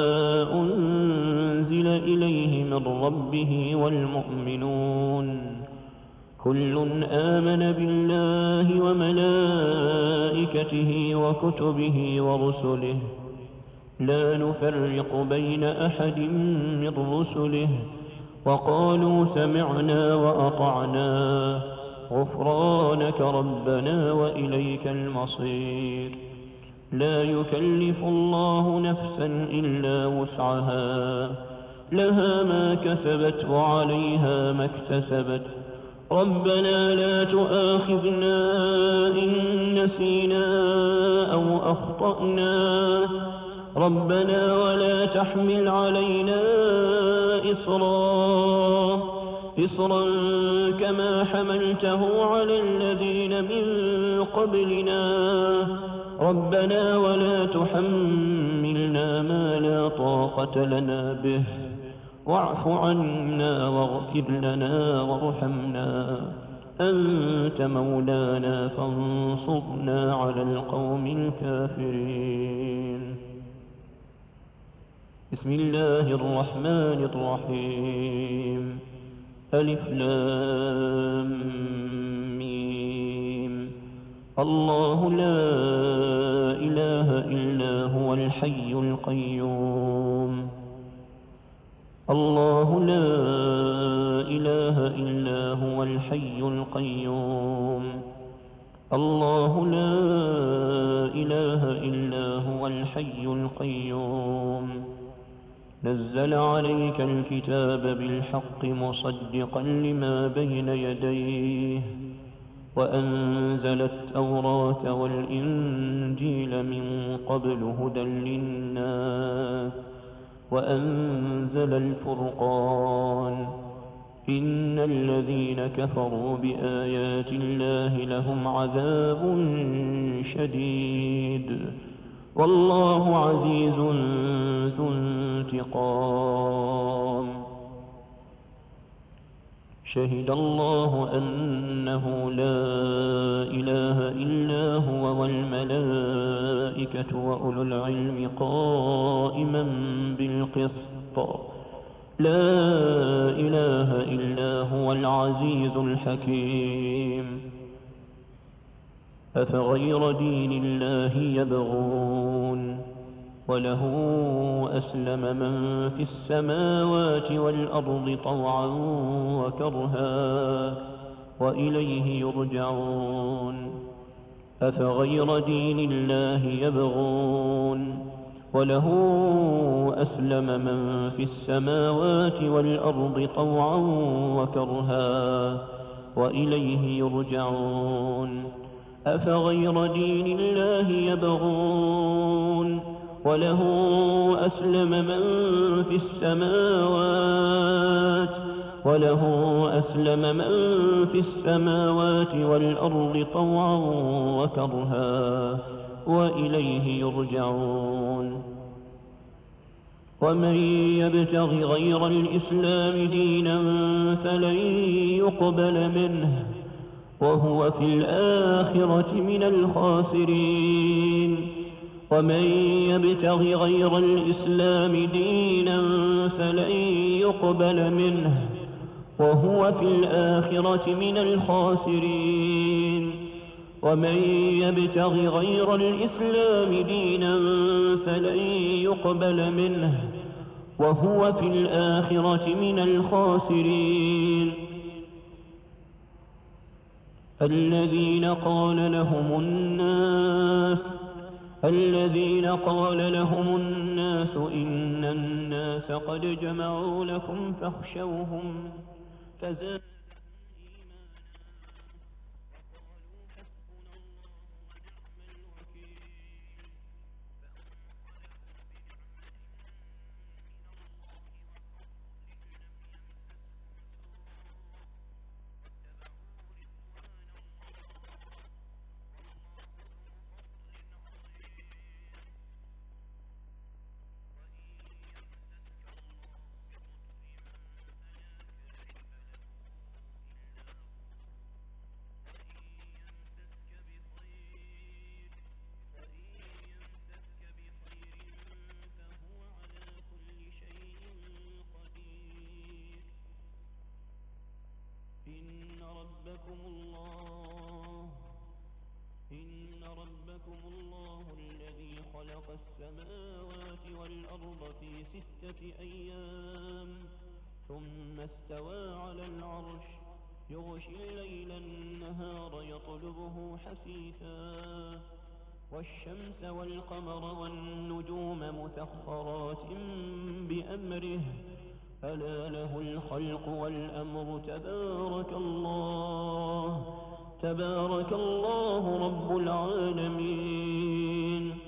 أنزل إليه من ربه والمؤمنون كل آمن بالله وملائكته وكتبه ورسله لا نفرق بين أحد من رسله وقالوا سمعنا وأطعنا غفرانك ربنا وإليك المصير لا يكلف الله نفسا إلا وسعها لها ما كسبت وعليها ما اكتسبت ربنا لا تؤاخذنا إن نسينا أو أخطأنا ربنا ولا تحمل علينا إصرا إصرا كما حملته على الذين من قبلنا ربنا ولا تحملنا ما لا طاقة لنا به واعف عنا واغفر لنا وارحمنا أنت مولانا فانصرنا على القوم الكافرين بسم الله الرحمن الرحيم ألف لام ميم الله لا إله إلا هو الحي القيوم الله لا إله إلا هو الحي القيوم الله لا إله إلا هو الحي القيوم نزل عليك الكتاب بالحق مصدقا لما بين يديه وأنزل التوراة والإنجيل من قبل هدى للناس وأنزل الفرقان إن الذين كفروا بآيات الله لهم عذاب شديد والله عزيز ذو انتقام شهد الله أنه لا إله إلا هو والملائكة والملائكة وأولو العلم قائما بالقسط لا إله إلا هو العزيز الحكيم أفغير دين الله يبغون وله أسلم من في السماوات والأرض طوعا وكرها وإليه يرجعون أفغير دين الله يبغون وله أسلم من في السماوات والأرض طوعا وكرها وإليه يرجعون أفغير دين الله يبغون وله أسلم من في السماوات وله أسلم من في السماوات والأرض طوعا وكرها وإليه يرجعون ومن يبتغ غير الإسلام دينا فلن يقبل منه وهو في الآخرة من الخاسرين ومن يبتغ غير الإسلام دينا فلن يقبل منه وهو في الآخرة من الخاسرين ومن يبتغ غير الإسلام دينا فلن يقبل منه وهو في الآخرة من الخاسرين الذين قال لهم الناس الذين قال لهم الناس إن الناس قد جمعوا لكم فاخشوهم فزادهم إيمانا وقالوا حسبنا الله ونعم الوكيل إن ربكم الله إن ربكم الله الذي خلق السماوات والأرض في ستة أيام ثم استوى على العرش يغشي الليل النهار يطلبه حثيثا والشمس والقمر والنجوم مسخرات بأمره ألا له الخلق والأمر تبارك الله تبارك الله رب العالمين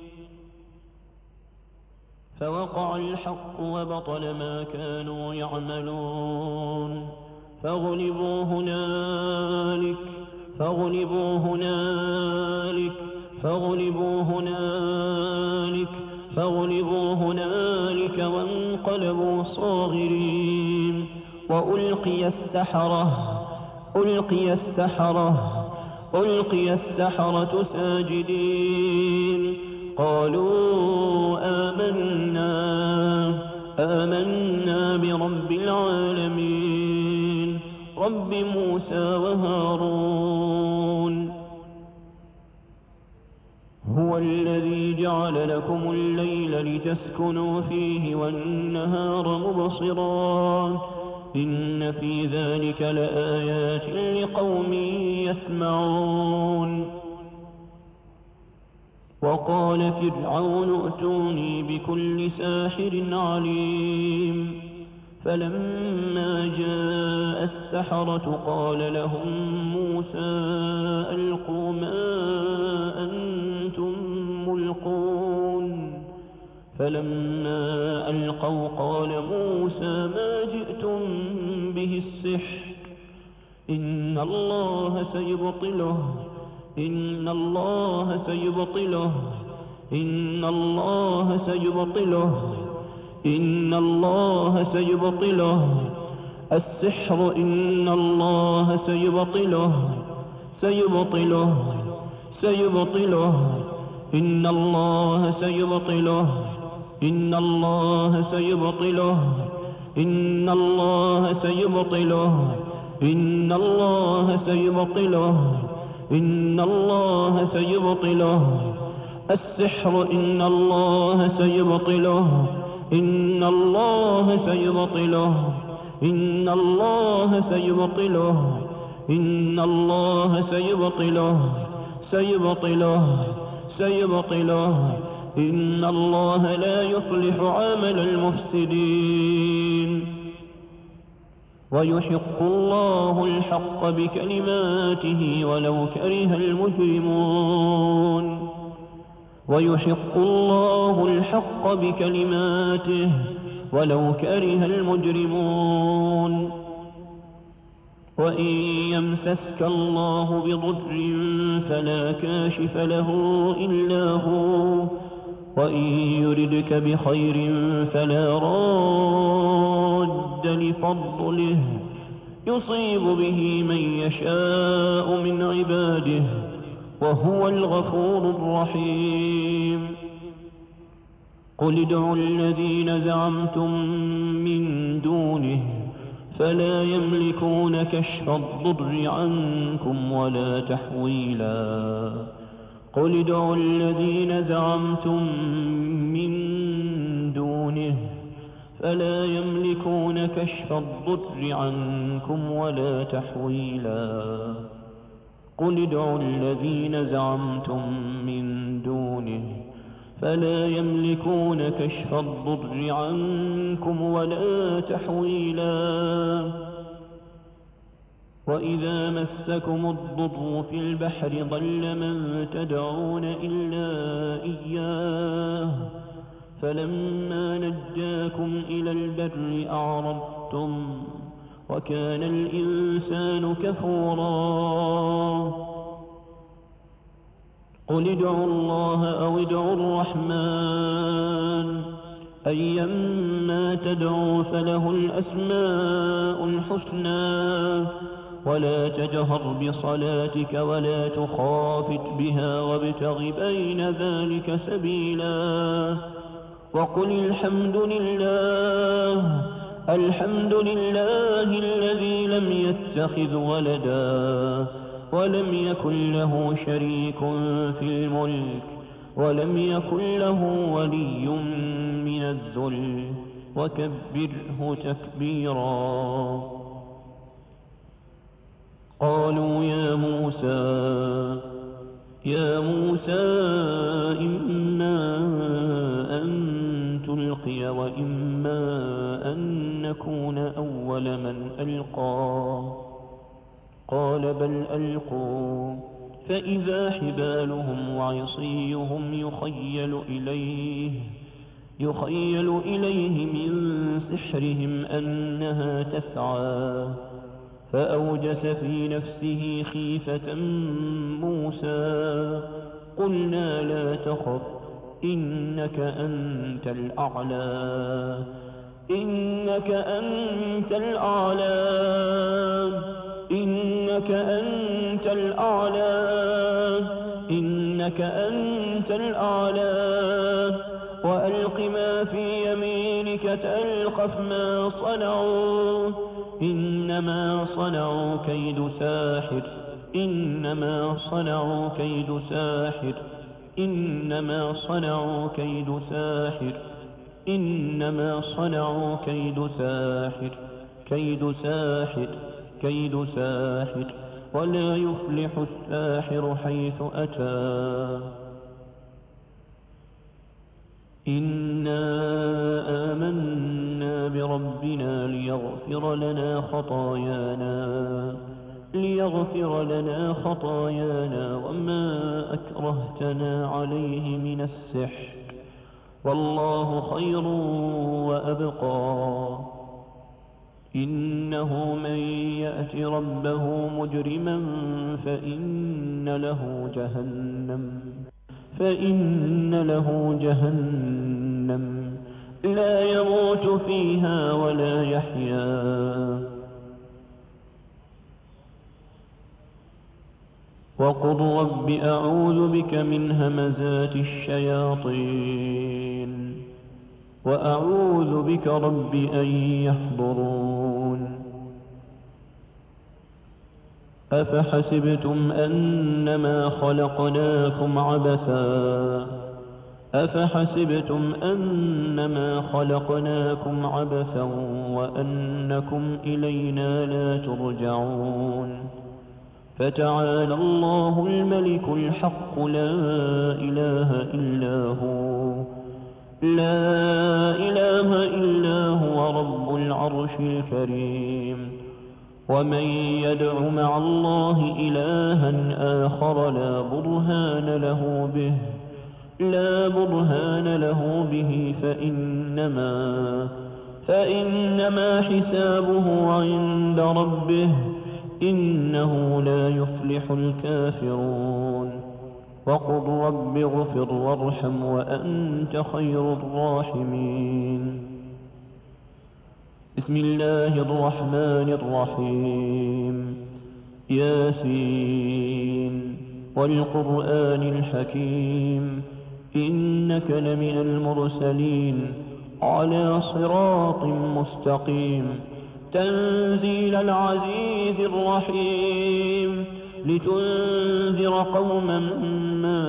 فوقع الحق وبطل ما كانوا يعملون فغلبوا هنالك فغلبوا هنالك فغلبوا هنالك فغلبوا هنالك وانقلبوا صاغرين وألقي السحرة ألقي السحرة ألقي السحرة ساجدين قالوا آمنا آمنا برب العالمين رب موسى وهارون هو الذي جعل لكم الليل لتسكنوا فيه والنهار مبصرا إن في ذلك لآيات لقوم يسمعون وقال فرعون ائتوني بكل ساحر عليم فلما جاء السحرة قال لهم موسى ألقوا ما أنتم ملقون فلما ألقوا قال موسى ما جئتم به السحر إن الله سيبطله إن الله سيبطله إن الله سيبطله إن الله سيبطله السحر إن الله سيبطله سيبطله سيبطله إن الله سيبطله إن الله سيبطله إن الله سيبطله إن الله سيبطله إن الله سيبطله السحر إن الله سيبطله إن الله سيبطله إن الله سيبطله إن الله سيبطله سيبطله سيبطله إن الله لا يصلح عمل المفسدين ويحق الله الحق بكلماته ولو كره المجرمون ويحق الله الحق بكلماته ولو كره المجرمون وإن يمسسك الله بضر فلا كاشف له إلا هو وإن يردك بخير فلا راد لفضله يصيب به من يشاء من عباده وهو الغفور الرحيم قل ادعوا الذين زعمتم من دونه فلا يملكون كشف الضر عنكم ولا تحويلا قل ادعوا الذين زعمتم من دونه فلا يملكون كشف الضر عنكم ولا تحويلا قل ادعوا الذين زعمتم من دونه فلا يملكون كشف الضر عنكم ولا تحويلا وإذا مسكم الضر في البحر ضل من تدعون إلا إياه فلما نجاكم إلى البر أعرضتم وكان الإنسان كفورا قل ادعوا الله أو ادعوا الرحمن أيما تدعوا فله الأسماء الحسنى ولا تجهر بصلاتك ولا تخافت بها وابتغ بين ذلك سبيلا وقل الحمد لله الحمد لله الذي لم يتخذ ولدا ولم يكن له شريك في الملك ولم يكن له ولي من الذل وكبره تكبيرا قالوا يا موسى يا موسى إما أن تلقي وإما أن نكون أول من ألقى قال بل ألقوا فإذا حبالهم وعصيهم يخيل إليه يخيل إليه من سحرهم أنها تسعى فأوجس في نفسه خيفة موسى قلنا لا تخف إنك أنت الأعلى إنك أنت الأعلى إنك أنت الأعلى إنك أنت الأعلى وألق ما في يمينك تلقف ما صنعوا إنما صنعوا كيد ساحر إنما صنعوا كيد ساحر إنما صنعوا كيد ساحر إنما صنعوا كيد ساحر كيد ساحر كيد ساحر ولا يفلح الساحر حيث أتى إنا آمنا بربنا ليغفر لنا خطايانا ليغفر لنا خطايانا وما أكرهتنا عليه من السحر والله خير وأبقى إنه من يأت ربه مجرما فإن له جهنم فإن له جهنم لا يموت فيها ولا يحيا وقل رب أعوذ بك من همزات الشياطين وأعوذ بك رب أن يحضرون أفحسبتم أنما خلقناكم عبثا أفحسبتم أنما خلقناكم عبثا وأنكم إلينا لا ترجعون فتعالى الله الملك الحق لا إله إلا هو لا إله إلا هو رب العرش الكريم ومن يدع مع الله إلها آخر لا برهان له به لا برهان له به فإنما فإنما حسابه عند ربه إنه لا يفلح الكافرون وقل رب اغفر وارحم وأنت خير الراحمين بسم الله الرحمن الرحيم ياسين والقرآن الحكيم إنك لمن المرسلين على صراط مستقيم تنزيل العزيز الرحيم لتنذر قوما ما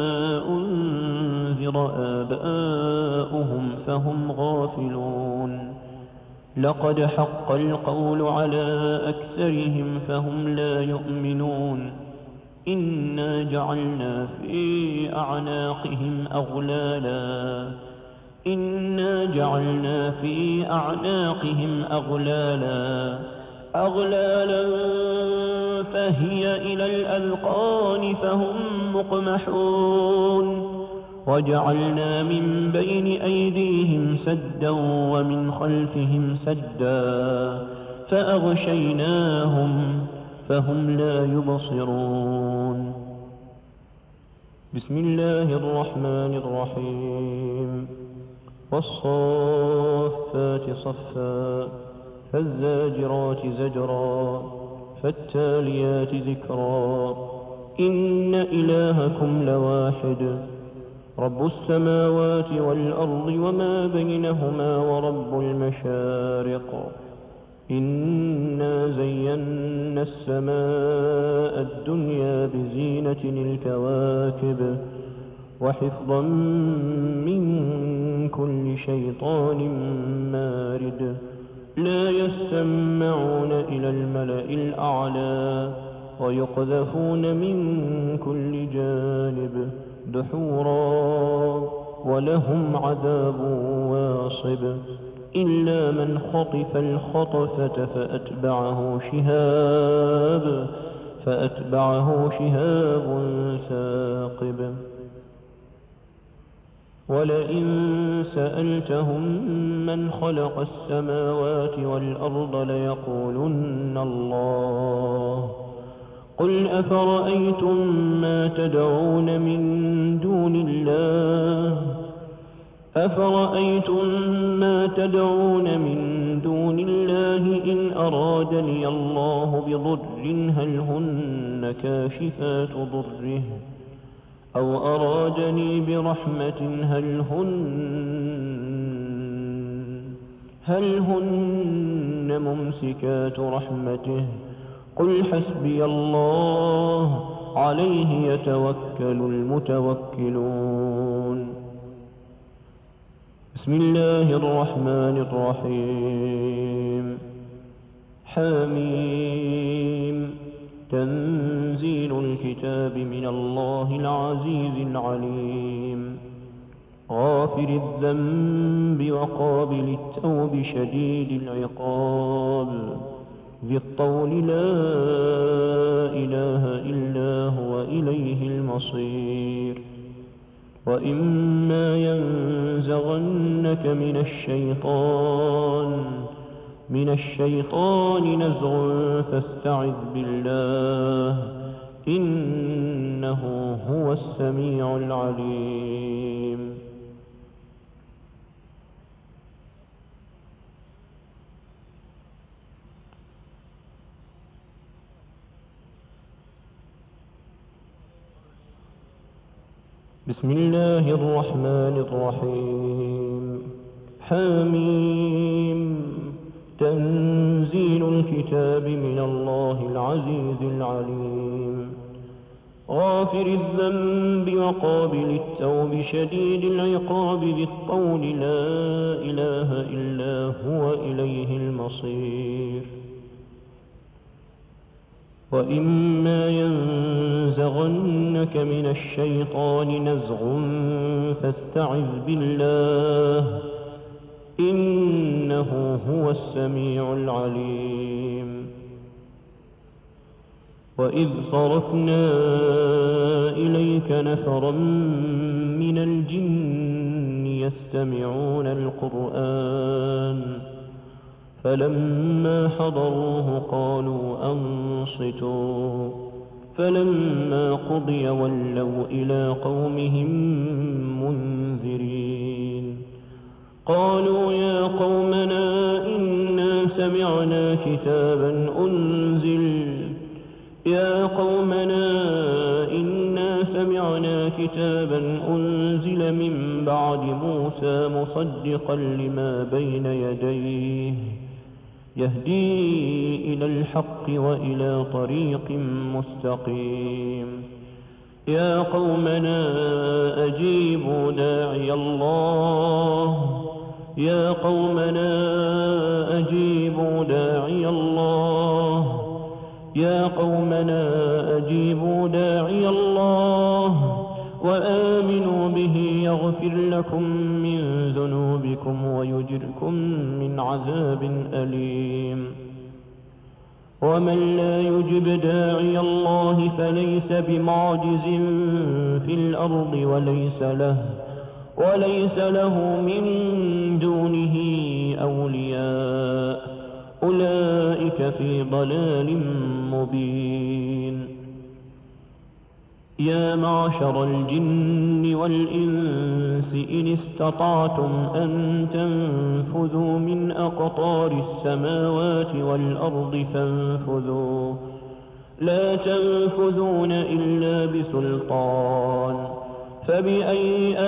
أنذر آباؤهم فهم غافلون لقد حق القول على أكثرهم فهم لا يؤمنون إنا جعلنا في أعناقهم أغلالا إنا جعلنا في أعناقهم أغلالا أغلالا فهي إلى الأذقان فهم مقمحون وجعلنا من بين أيديهم سدا ومن خلفهم سدا فأغشيناهم فهم لا يبصرون بسم الله الرحمن الرحيم والصافات صفا فالزاجرات زجرا فالتاليات ذكرا إن إلهكم لواحد رب السماوات والأرض وما بينهما ورب المشارق إنا زينا السماء الدنيا بزينة الكواكب وحفظا من كل شيطان مارد لا يسمعون إلى الملأ الأعلى ويقذفون من كل جانب دحورا ولهم عذاب واصب إلا من خطف الخطفة فأتبعه شهاب فأتبعه شهاب ثاقب ولئن سألتهم من خلق السماوات والأرض ليقولن الله قل أفرأيتم ما تدعون من دون الله أفرأيتم ما تدعون من دون الله إن أرادني الله بضر هل هن كاشفات ضره أو أرادني برحمة هل هن هل هن ممسكات رحمته قل حسبي الله عليه يتوكل المتوكلون بسم الله الرحمن الرحيم حميم تنزيل الكتاب من الله العزيز العليم غافر الذنب وقابل التوب شديد العقاب ذي الطول لا إله إلا هو إليه المصير وإما ينزغنك من الشيطان من الشيطان نزغ فاستعذ بالله إنه هو السميع العليم بسم الله الرحمن الرحيم. حميم. تنزيل الكتاب من الله العزيز العليم. غافر الذنب وقابل التوب شديد العقاب ذي الطول لا إله إلا هو إليه المصير. وإما ينزغنك من الشيطان نزغ فاستعذ بالله إنه هو السميع العليم. وإذ صرفنا إليك نفرا من الجن يستمعون القرآن فلما حضروه قالوا أنصتوا فلما قضي ولوا إلى قومهم منذرين. قالوا يا قومنا إنا سمعنا كتابا أنزل يا قومنا إنا سمعنا كتابا أنزل من بعد موسى مصدقا لما بين يديه يهدي إلى الحق وإلى طريق مستقيم. يا قومنا أجيبوا داعي الله يا قومنا أجيبوا داعي الله يا قومنا أجيبوا داعي الله وآمنوا به يغفر لكم من ذنوبكم ويجركم من عذاب أليم. ومن لا يجب داعي الله فليس بمعجز في الأرض وليس له وليس له من دونه أولياء أولئك في ضلال مبين. يا معشر الجن والإنس إن استطعتم أن تنفذوا من أقطار السماوات والأرض فانفذوا لا تنفذون إلا بسلطان. فبأي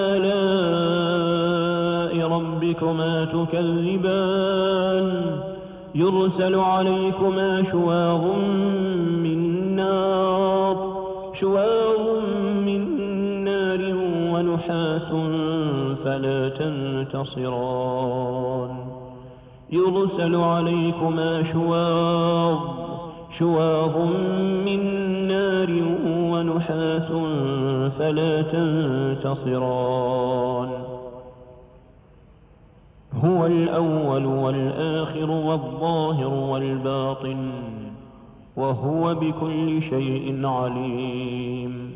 آلاء ربكما تكذبان يرسل عليكما شواظ من نار شواظ من نار ونحاس فلا تنتصران. يرسل عليكما شواظ شواظ من نار ونحاس فلا تنتصران. هو الأول والآخر والظاهر والباطن وهو بكل شيء عليم.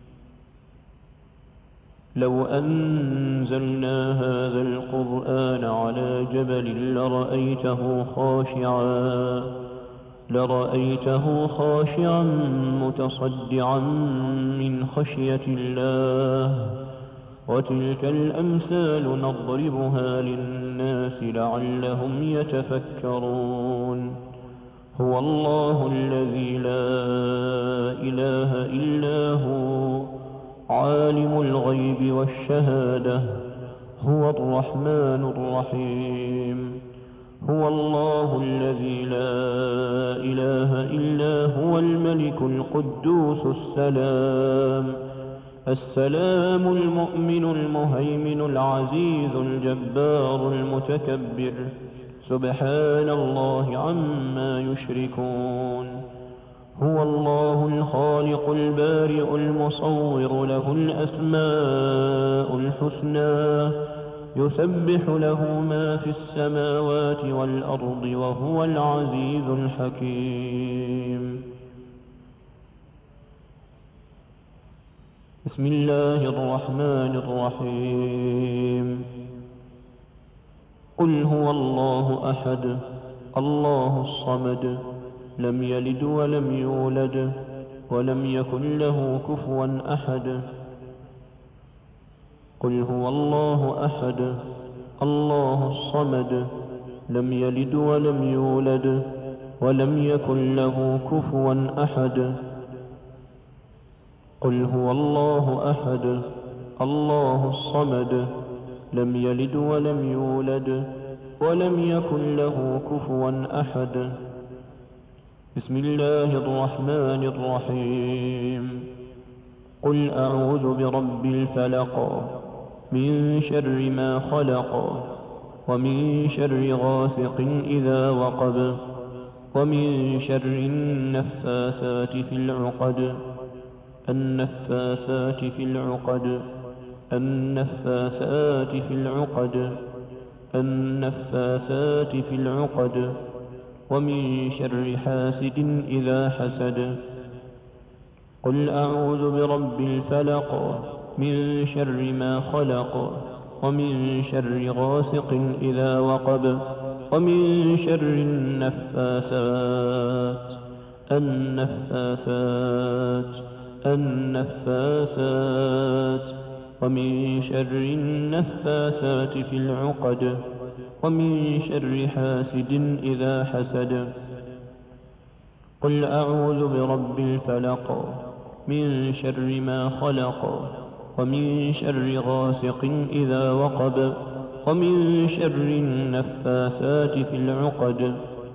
لو أنزلنا هذا القرآن على جبل لرأيته خاشعا لرأيته خاشعا متصدعا من خشية الله. وتلك الأمثال نضربها للناس لعلهم يتفكرون. هو الله الذي لا إله إلا هو عالم الغيب والشهادة هو الرحمن الرحيم. هو الله الذي لا إله إلا هو الملك القدوس السلام السلام المؤمن المهيمن العزيز الجبار المتكبر سبحان الله عما يشركون. هو الله الخالق البارئ المصور له الأسماء الحسنى يسبح له ما في السماوات والأرض وهو العزيز الحكيم. بسم الله الرحمن الرحيم. قل هو الله أحد الله الصمد لم يلد ولم يولد ولم يكن له كفوا أحد. قل هو الله أحد الله الصمد لم يلد ولم يولد ولم يكن له كفوا أحد. قل هو الله أحد الله الصمد لم يلد ولم يولد ولم يكن له كفوا أحد. بسم الله الرحمن الرحيم. قل أعوذ برب الفلق من شر ما خلق ومن شر غاسق إذا وقب ومن شر النفاثات في العقد النفاثات في العقد النفاثات في العقد النفاثات في العقد ومن شر حاسد إذا حسد. قل أعوذ برب الفلق من شر ما خلق ومن شر غاسق إذا وقب ومن شر النفاثات النفاثات النفاثات ومن شر النفاثات في العقد ومن شر حاسد إذا حسد. قل أعوذ برب الفلق من شر ما خلق ومن شر غاسق إذا وقب ومن شر النفاثات في العقد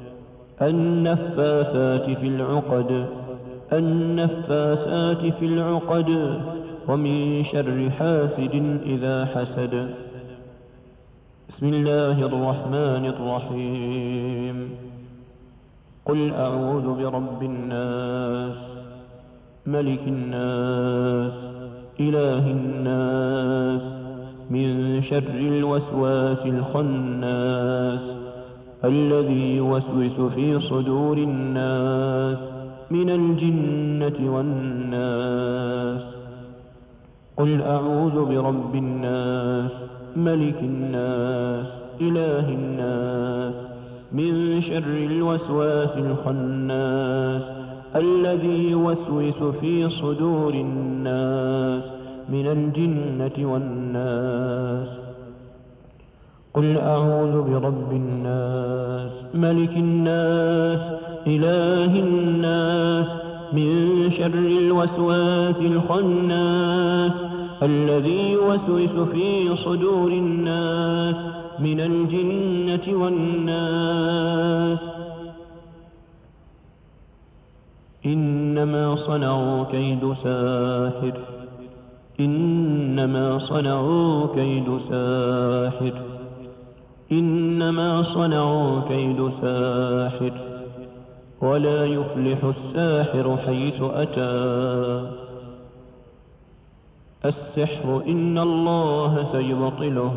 النفاثات في العقد النفاثات في العقد ومن شر حاسد إذا حسد. بسم الله الرحمن الرحيم. قل أعوذ برب الناس ملك الناس إله الناس من شر الوسواس الخناس الذي يوسوس في صدور الناس من الجنة والناس. قل أعوذ برب الناس ملك الناس إله الناس من شر الوسواس الخناس الذي يوسوس في صدور الناس من الجنة والناس. قل أعوذ برب الناس ملك الناس إله الناس من شر الوسواس الخناس الذي يوسوس في صدور الناس من الجنة والناس. إنما صنعوا كيد ساحر إنما صنعوا كيد ساحر إنما صنعوا كيد ساحر ولا يفلح الساحر حيث أتى. السحر إن الله سيبطله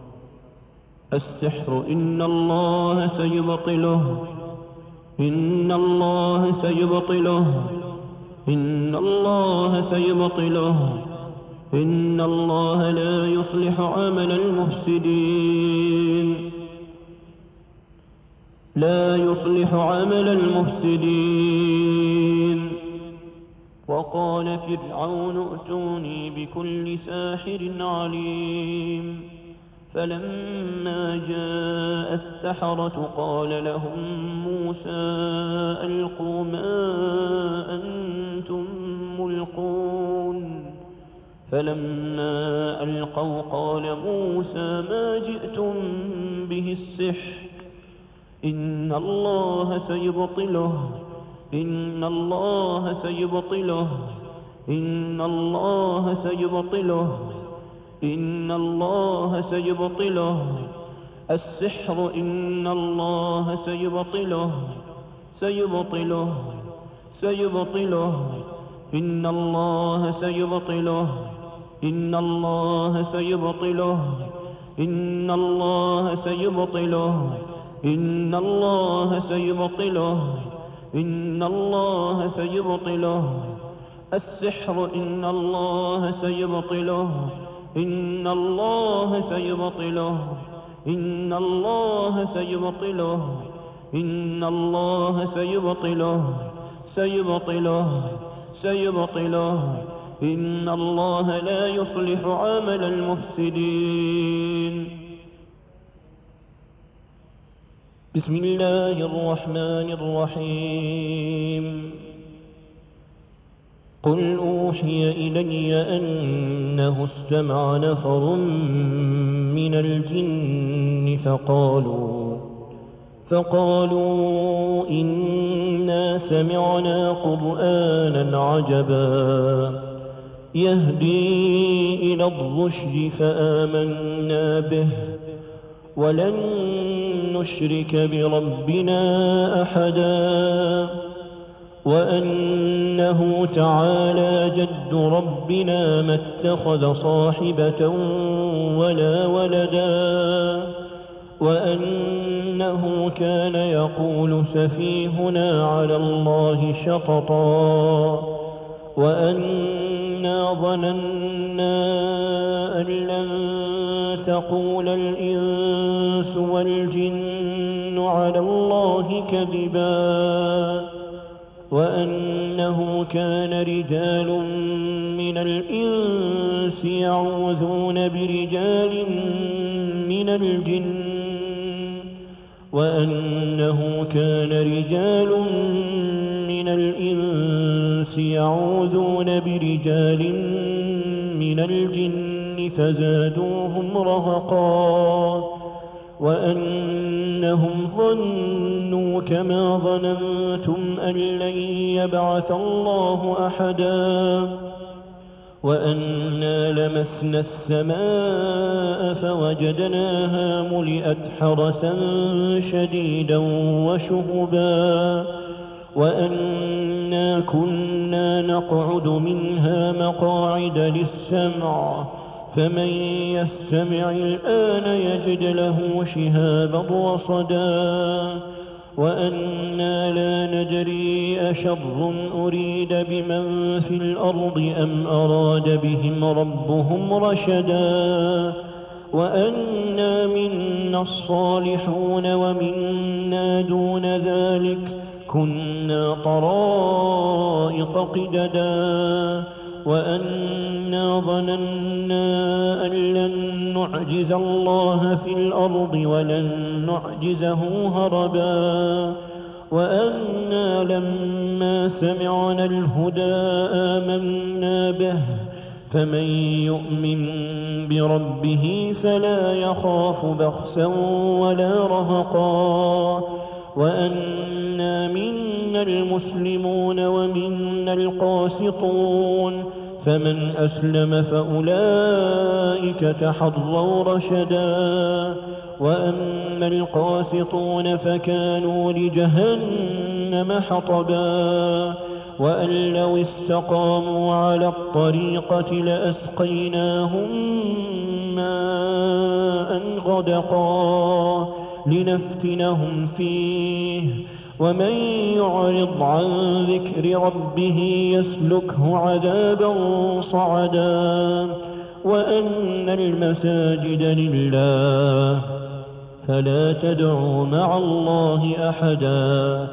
السحر إن الله سيبطله إن الله سيبطله إن الله سيبطله إن الله لا يصلح عمل المفسدين لا يصلح عمل المفسدين. وقال فرعون ائتوني بكل ساحر عليم. فلما جاء السحرة قال لهم موسى ألقوا ما أنتم ملقون. فلما ألقوا قال موسى ما جئتم به السحر إن الله سيبطله إن الله سيبطله إن الله سيبطله إن الله سيبطله. السحر إن الله سيبطله سيبطله سيبطله إن الله سيبطله إن الله سيبطله إن الله سيبطله إن الله سيبطله إن الله سيبطله. السحر إن الله سيبطله إن الله سيبطله إن الله سيبطله إن الله سيبطله سيبطله سيبطله. إن الله لا يصلح عمل المفسدين. بسم الله الرحمن الرحيم. قل أوحي إلي أنه استمع نفر من الجن فقالوا فقالوا إنا سمعنا قرآنا عجبا يهدي إلى الرشد فآمنا به ولن نشرك بربنا أحدا وأنه تعالى جد ربنا ما اتخذ صاحبة ولا ولدا وأنه كان يقول سفيهنا على الله شططا وأنا ظننا أن لن تقول الإنس والجن على الله كذبا وأنه كان رجال من الإنس يعوذون برجال من الجن وأنه كان رجال من الإنس يعوذون برجال من الجن فزادوهم رهقا وأنهم ظنوا كما ظننتم أن لن يبعث الله أحدا وأنا لمسنا السماء فوجدناها ملئت حرسا شديدا وشهبا وأنا كنا نقعد منها مقاعد للسمع فمن يستمع الآن يجد له شهابا رصدا وأنا لا ندري أشر أريد بمن في الأرض أم أراد بهم ربهم رشدا وأنا منا الصالحون ومنا دون ذلك كنا طرائق قددا وأنا ظننا أن لن نعجز الله في الأرض ولن نعجزه هربا وأنا لما سمعنا الهدى آمنا به فمن يؤمن بربه فلا يخاف بخسا ولا رهقا وأنا منا المسلمون ومنا القاسطون فمن أسلم فأولئك تحروا رشدا وأما القاسطون فكانوا لجهنم حطبا وأن لو استقاموا على الطريقة لأسقيناهم ماء غدقا لنفتنهم فيه ومن يعرض عن ذكر ربه يسلكه عذابا صعدا وأن المساجد لله فلا تدعوا مع الله أحدا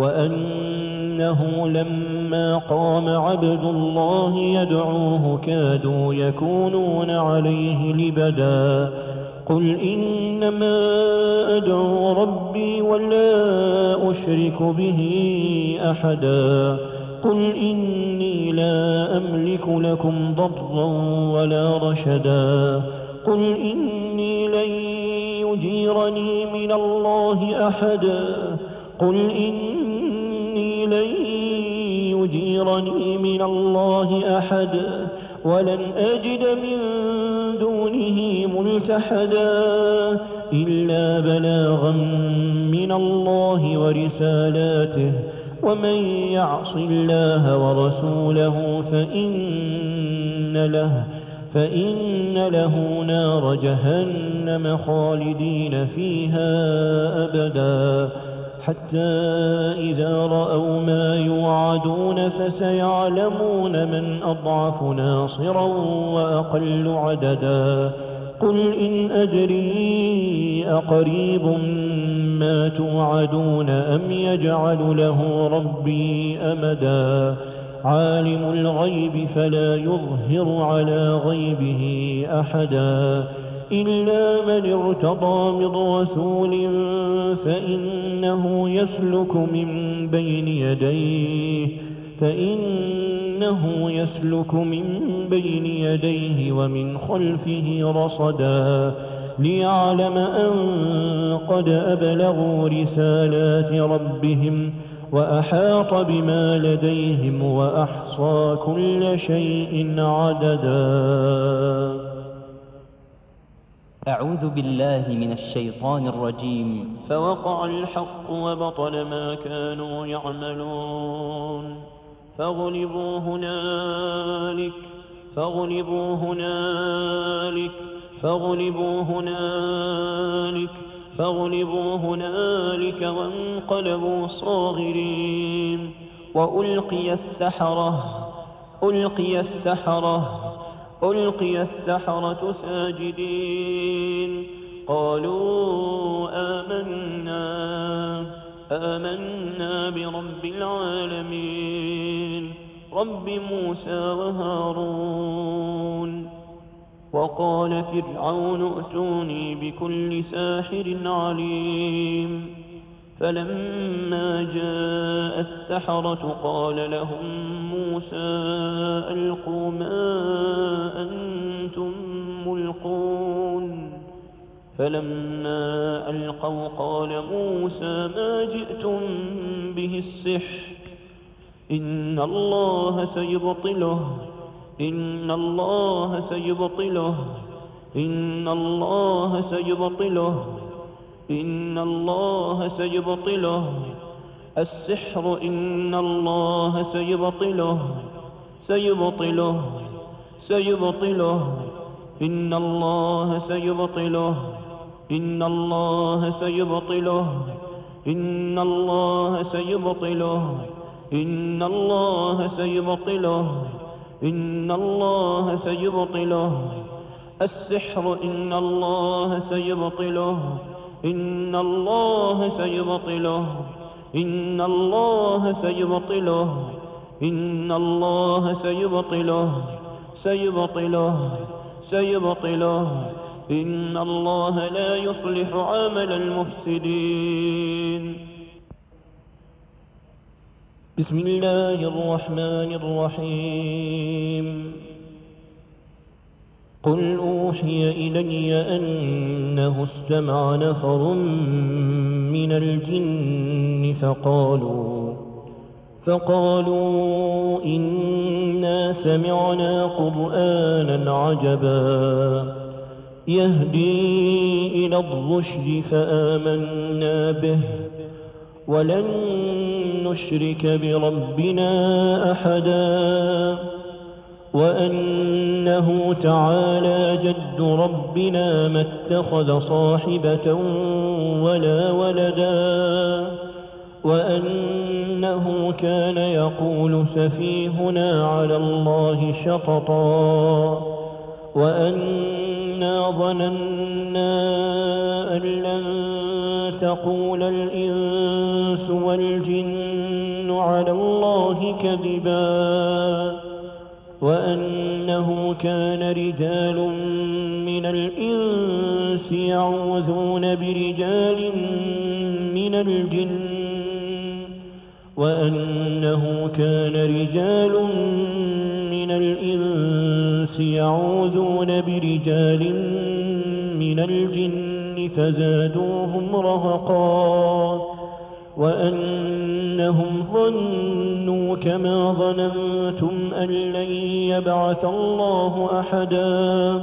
وأنه لما قام عبد الله يدعوه كادوا يكونون عليه لبدا قل إنما أدعو ربي ولا أشرك به أحدا قل إني لا أملك لكم ضرا ولا رشدا قل إني لن يجيرني من الله أحدا قل إني لن يجيرني من الله أحدا ولن أجد من دونه ملتحدا إلا بلاغا من الله ورسالاته ومن يعص الله ورسوله فإن له فإن له نار جهنم خالدين فيها أبدا حتى إذا رأوا ما يوعدون فسيعلمون من أضعف ناصرا وأقل عددا قل إن أدري أقريب ما توعدون أم يجعل له ربي أمدا عالم الغيب فلا يظهر على غيبه أحدا إلا من ارتضى من رسول فإنه يسلك من بين يديه فإنه يسلك من بين يديه ومن خلفه رصدا ليعلم أن قد أبلغوا رسالات ربهم وأحاط بما لديهم وأحصى كل شيء عددا. أعوذ بالله من الشيطان الرجيم. فوقع الحق وبطل ما كانوا يعملون فغلبوا هنالك فغلبوا هنالك فغلبوا هنالك فغلبوا هنالك وانقلبوا صاغرين وألقي السحرة ألقي السحرة ألقي السحرة ساجدين قالوا آمنا آمنا برب العالمين رب موسى وهارون. وقال فرعون ائتوني بكل ساحر عليم. فلما جاء السحرة قال لهم موسى ألقوا ما أنتم ملقون. فلما ألقوا قال موسى ما جئتم به السحر إن الله سيبطله إن الله سيبطله إن الله سيبطله إن الله سيبطله السحر إن الله سيبطله سيبطله سيبطله إن الله سيبطله إن الله سيبطله إن الله سيبطله إن الله سيبطله إن الله سيبطله السحر إن الله سيبطله إن الله سيبطله إن الله سيبطله إن الله سيبطله سيبطله سيبطله إن الله لا يصلح عمل المفسدين. بسم الله الرحمن الرحيم. قل أوحي إلي أنه استمع نفر من الجن فقالوا فقالوا إنا سمعنا قرآنا عجبا يهدي إلى الرشد فآمنا به ولن نشرك بربنا أحدا وأنه تعالى جد ربنا ما اتخذ صاحبة ولا ولدا وأنه كان يقول سفيهنا على الله شططا وأنا ظننا أن لن تقول الإنس والجن على الله كذبا وأنه كان رجال من الإنس يعوذون برجال من الجن وأنه كان رجال من الإنس يعوذون برجال من الجن فزادوهم رهقا وأنهم ظنوا كما ظننتم أن لن يبعث الله أحدا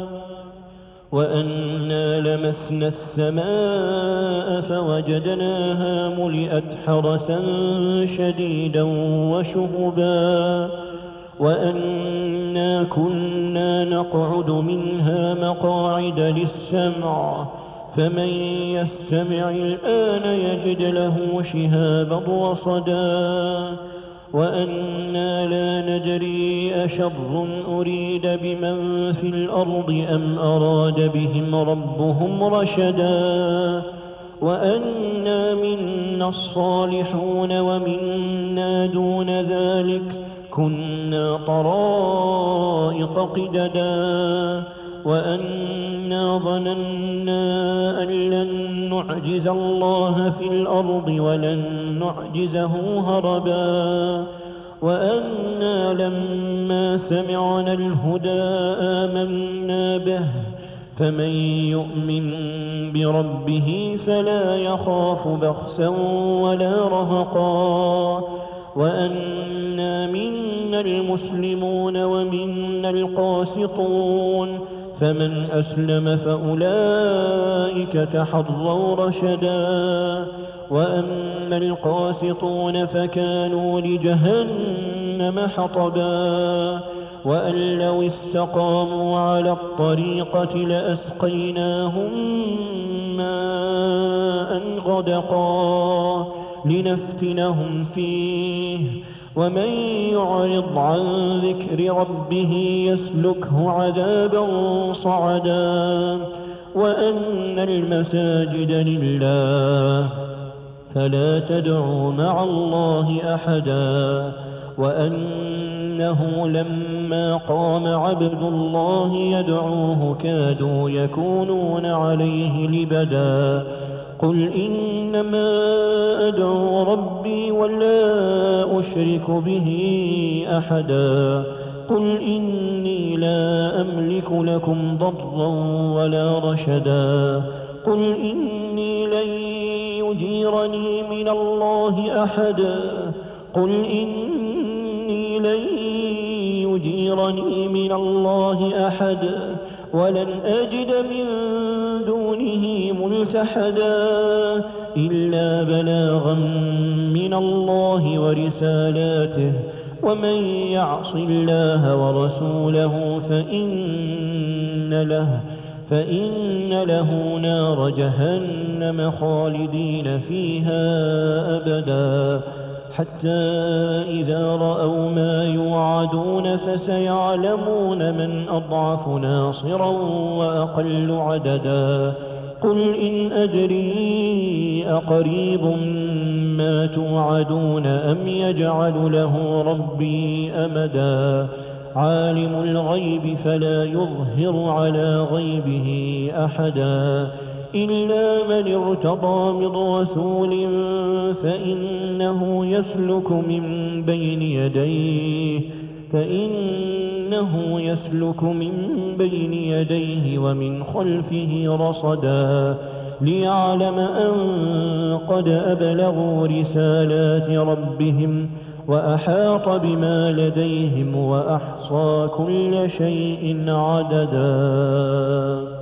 وأنا لمسنا السماء فوجدناها ملئت حرسا شديدا وشهبا وأنا كنا نقعد منها مقاعد للسمع فمن يستمع الآن يجد له شهابا رصدا وأنا لا ندري أشر أريد بمن في الأرض أم أراد بهم ربهم رشدا وأنا منا الصالحون ومنا دون ذلك كنا طرائق قددا وأنا ظننا أن لن نعجز الله في الأرض ولن نعجزه هربا وأنا لما سمعنا الهدى آمنا به فمن يؤمن بربه فلا يخاف بخسا ولا رهقا وأنا منا المسلمون ومنا القاسطون فمن أسلم فأولئك تحروا رشدا وأما القاسطون فكانوا لجهنم حطبا وأن لو استقاموا على الطريقة لأسقيناهم ماء غدقا لنفتنهم فيه ومن يعرض عن ذكر ربه يسلكه عذابا صعدا وأن المساجد لله فلا تدعوا مع الله أحدا وأنه لما قام عبد الله يدعوه كادوا يكونون عليه لبدا قل إنما أدعو ربي ولا أشرك به أحدا قل إني لا أملك لكم ضرا ولا رشدا قل إني لن يجيرني من الله أحدا قل إني لن يجيرني من الله أحدا ولن أجد من دونه ملتحدا إلا بلاغا من الله ورسالاته ومن يعص الله ورسوله فإن له فإن له نار جهنم خالدين فيها أبدا حتى إذا رأوا ما يوعدون فسيعلمون من أضعف ناصرا وأقل عددا قل إن أدري أقريب ما توعدون أم يجعل له ربي أمدا عالم الغيب فلا يظهر على غيبه أحدا إلا من ارتضى من رسول فإنه يسلك من بين يديه فإنه يسلك من بين يديه ومن خلفه رصدا ليعلم أن قد أبلغوا رسالات ربهم وأحاط بما لديهم وأحصى كل شيء عددا.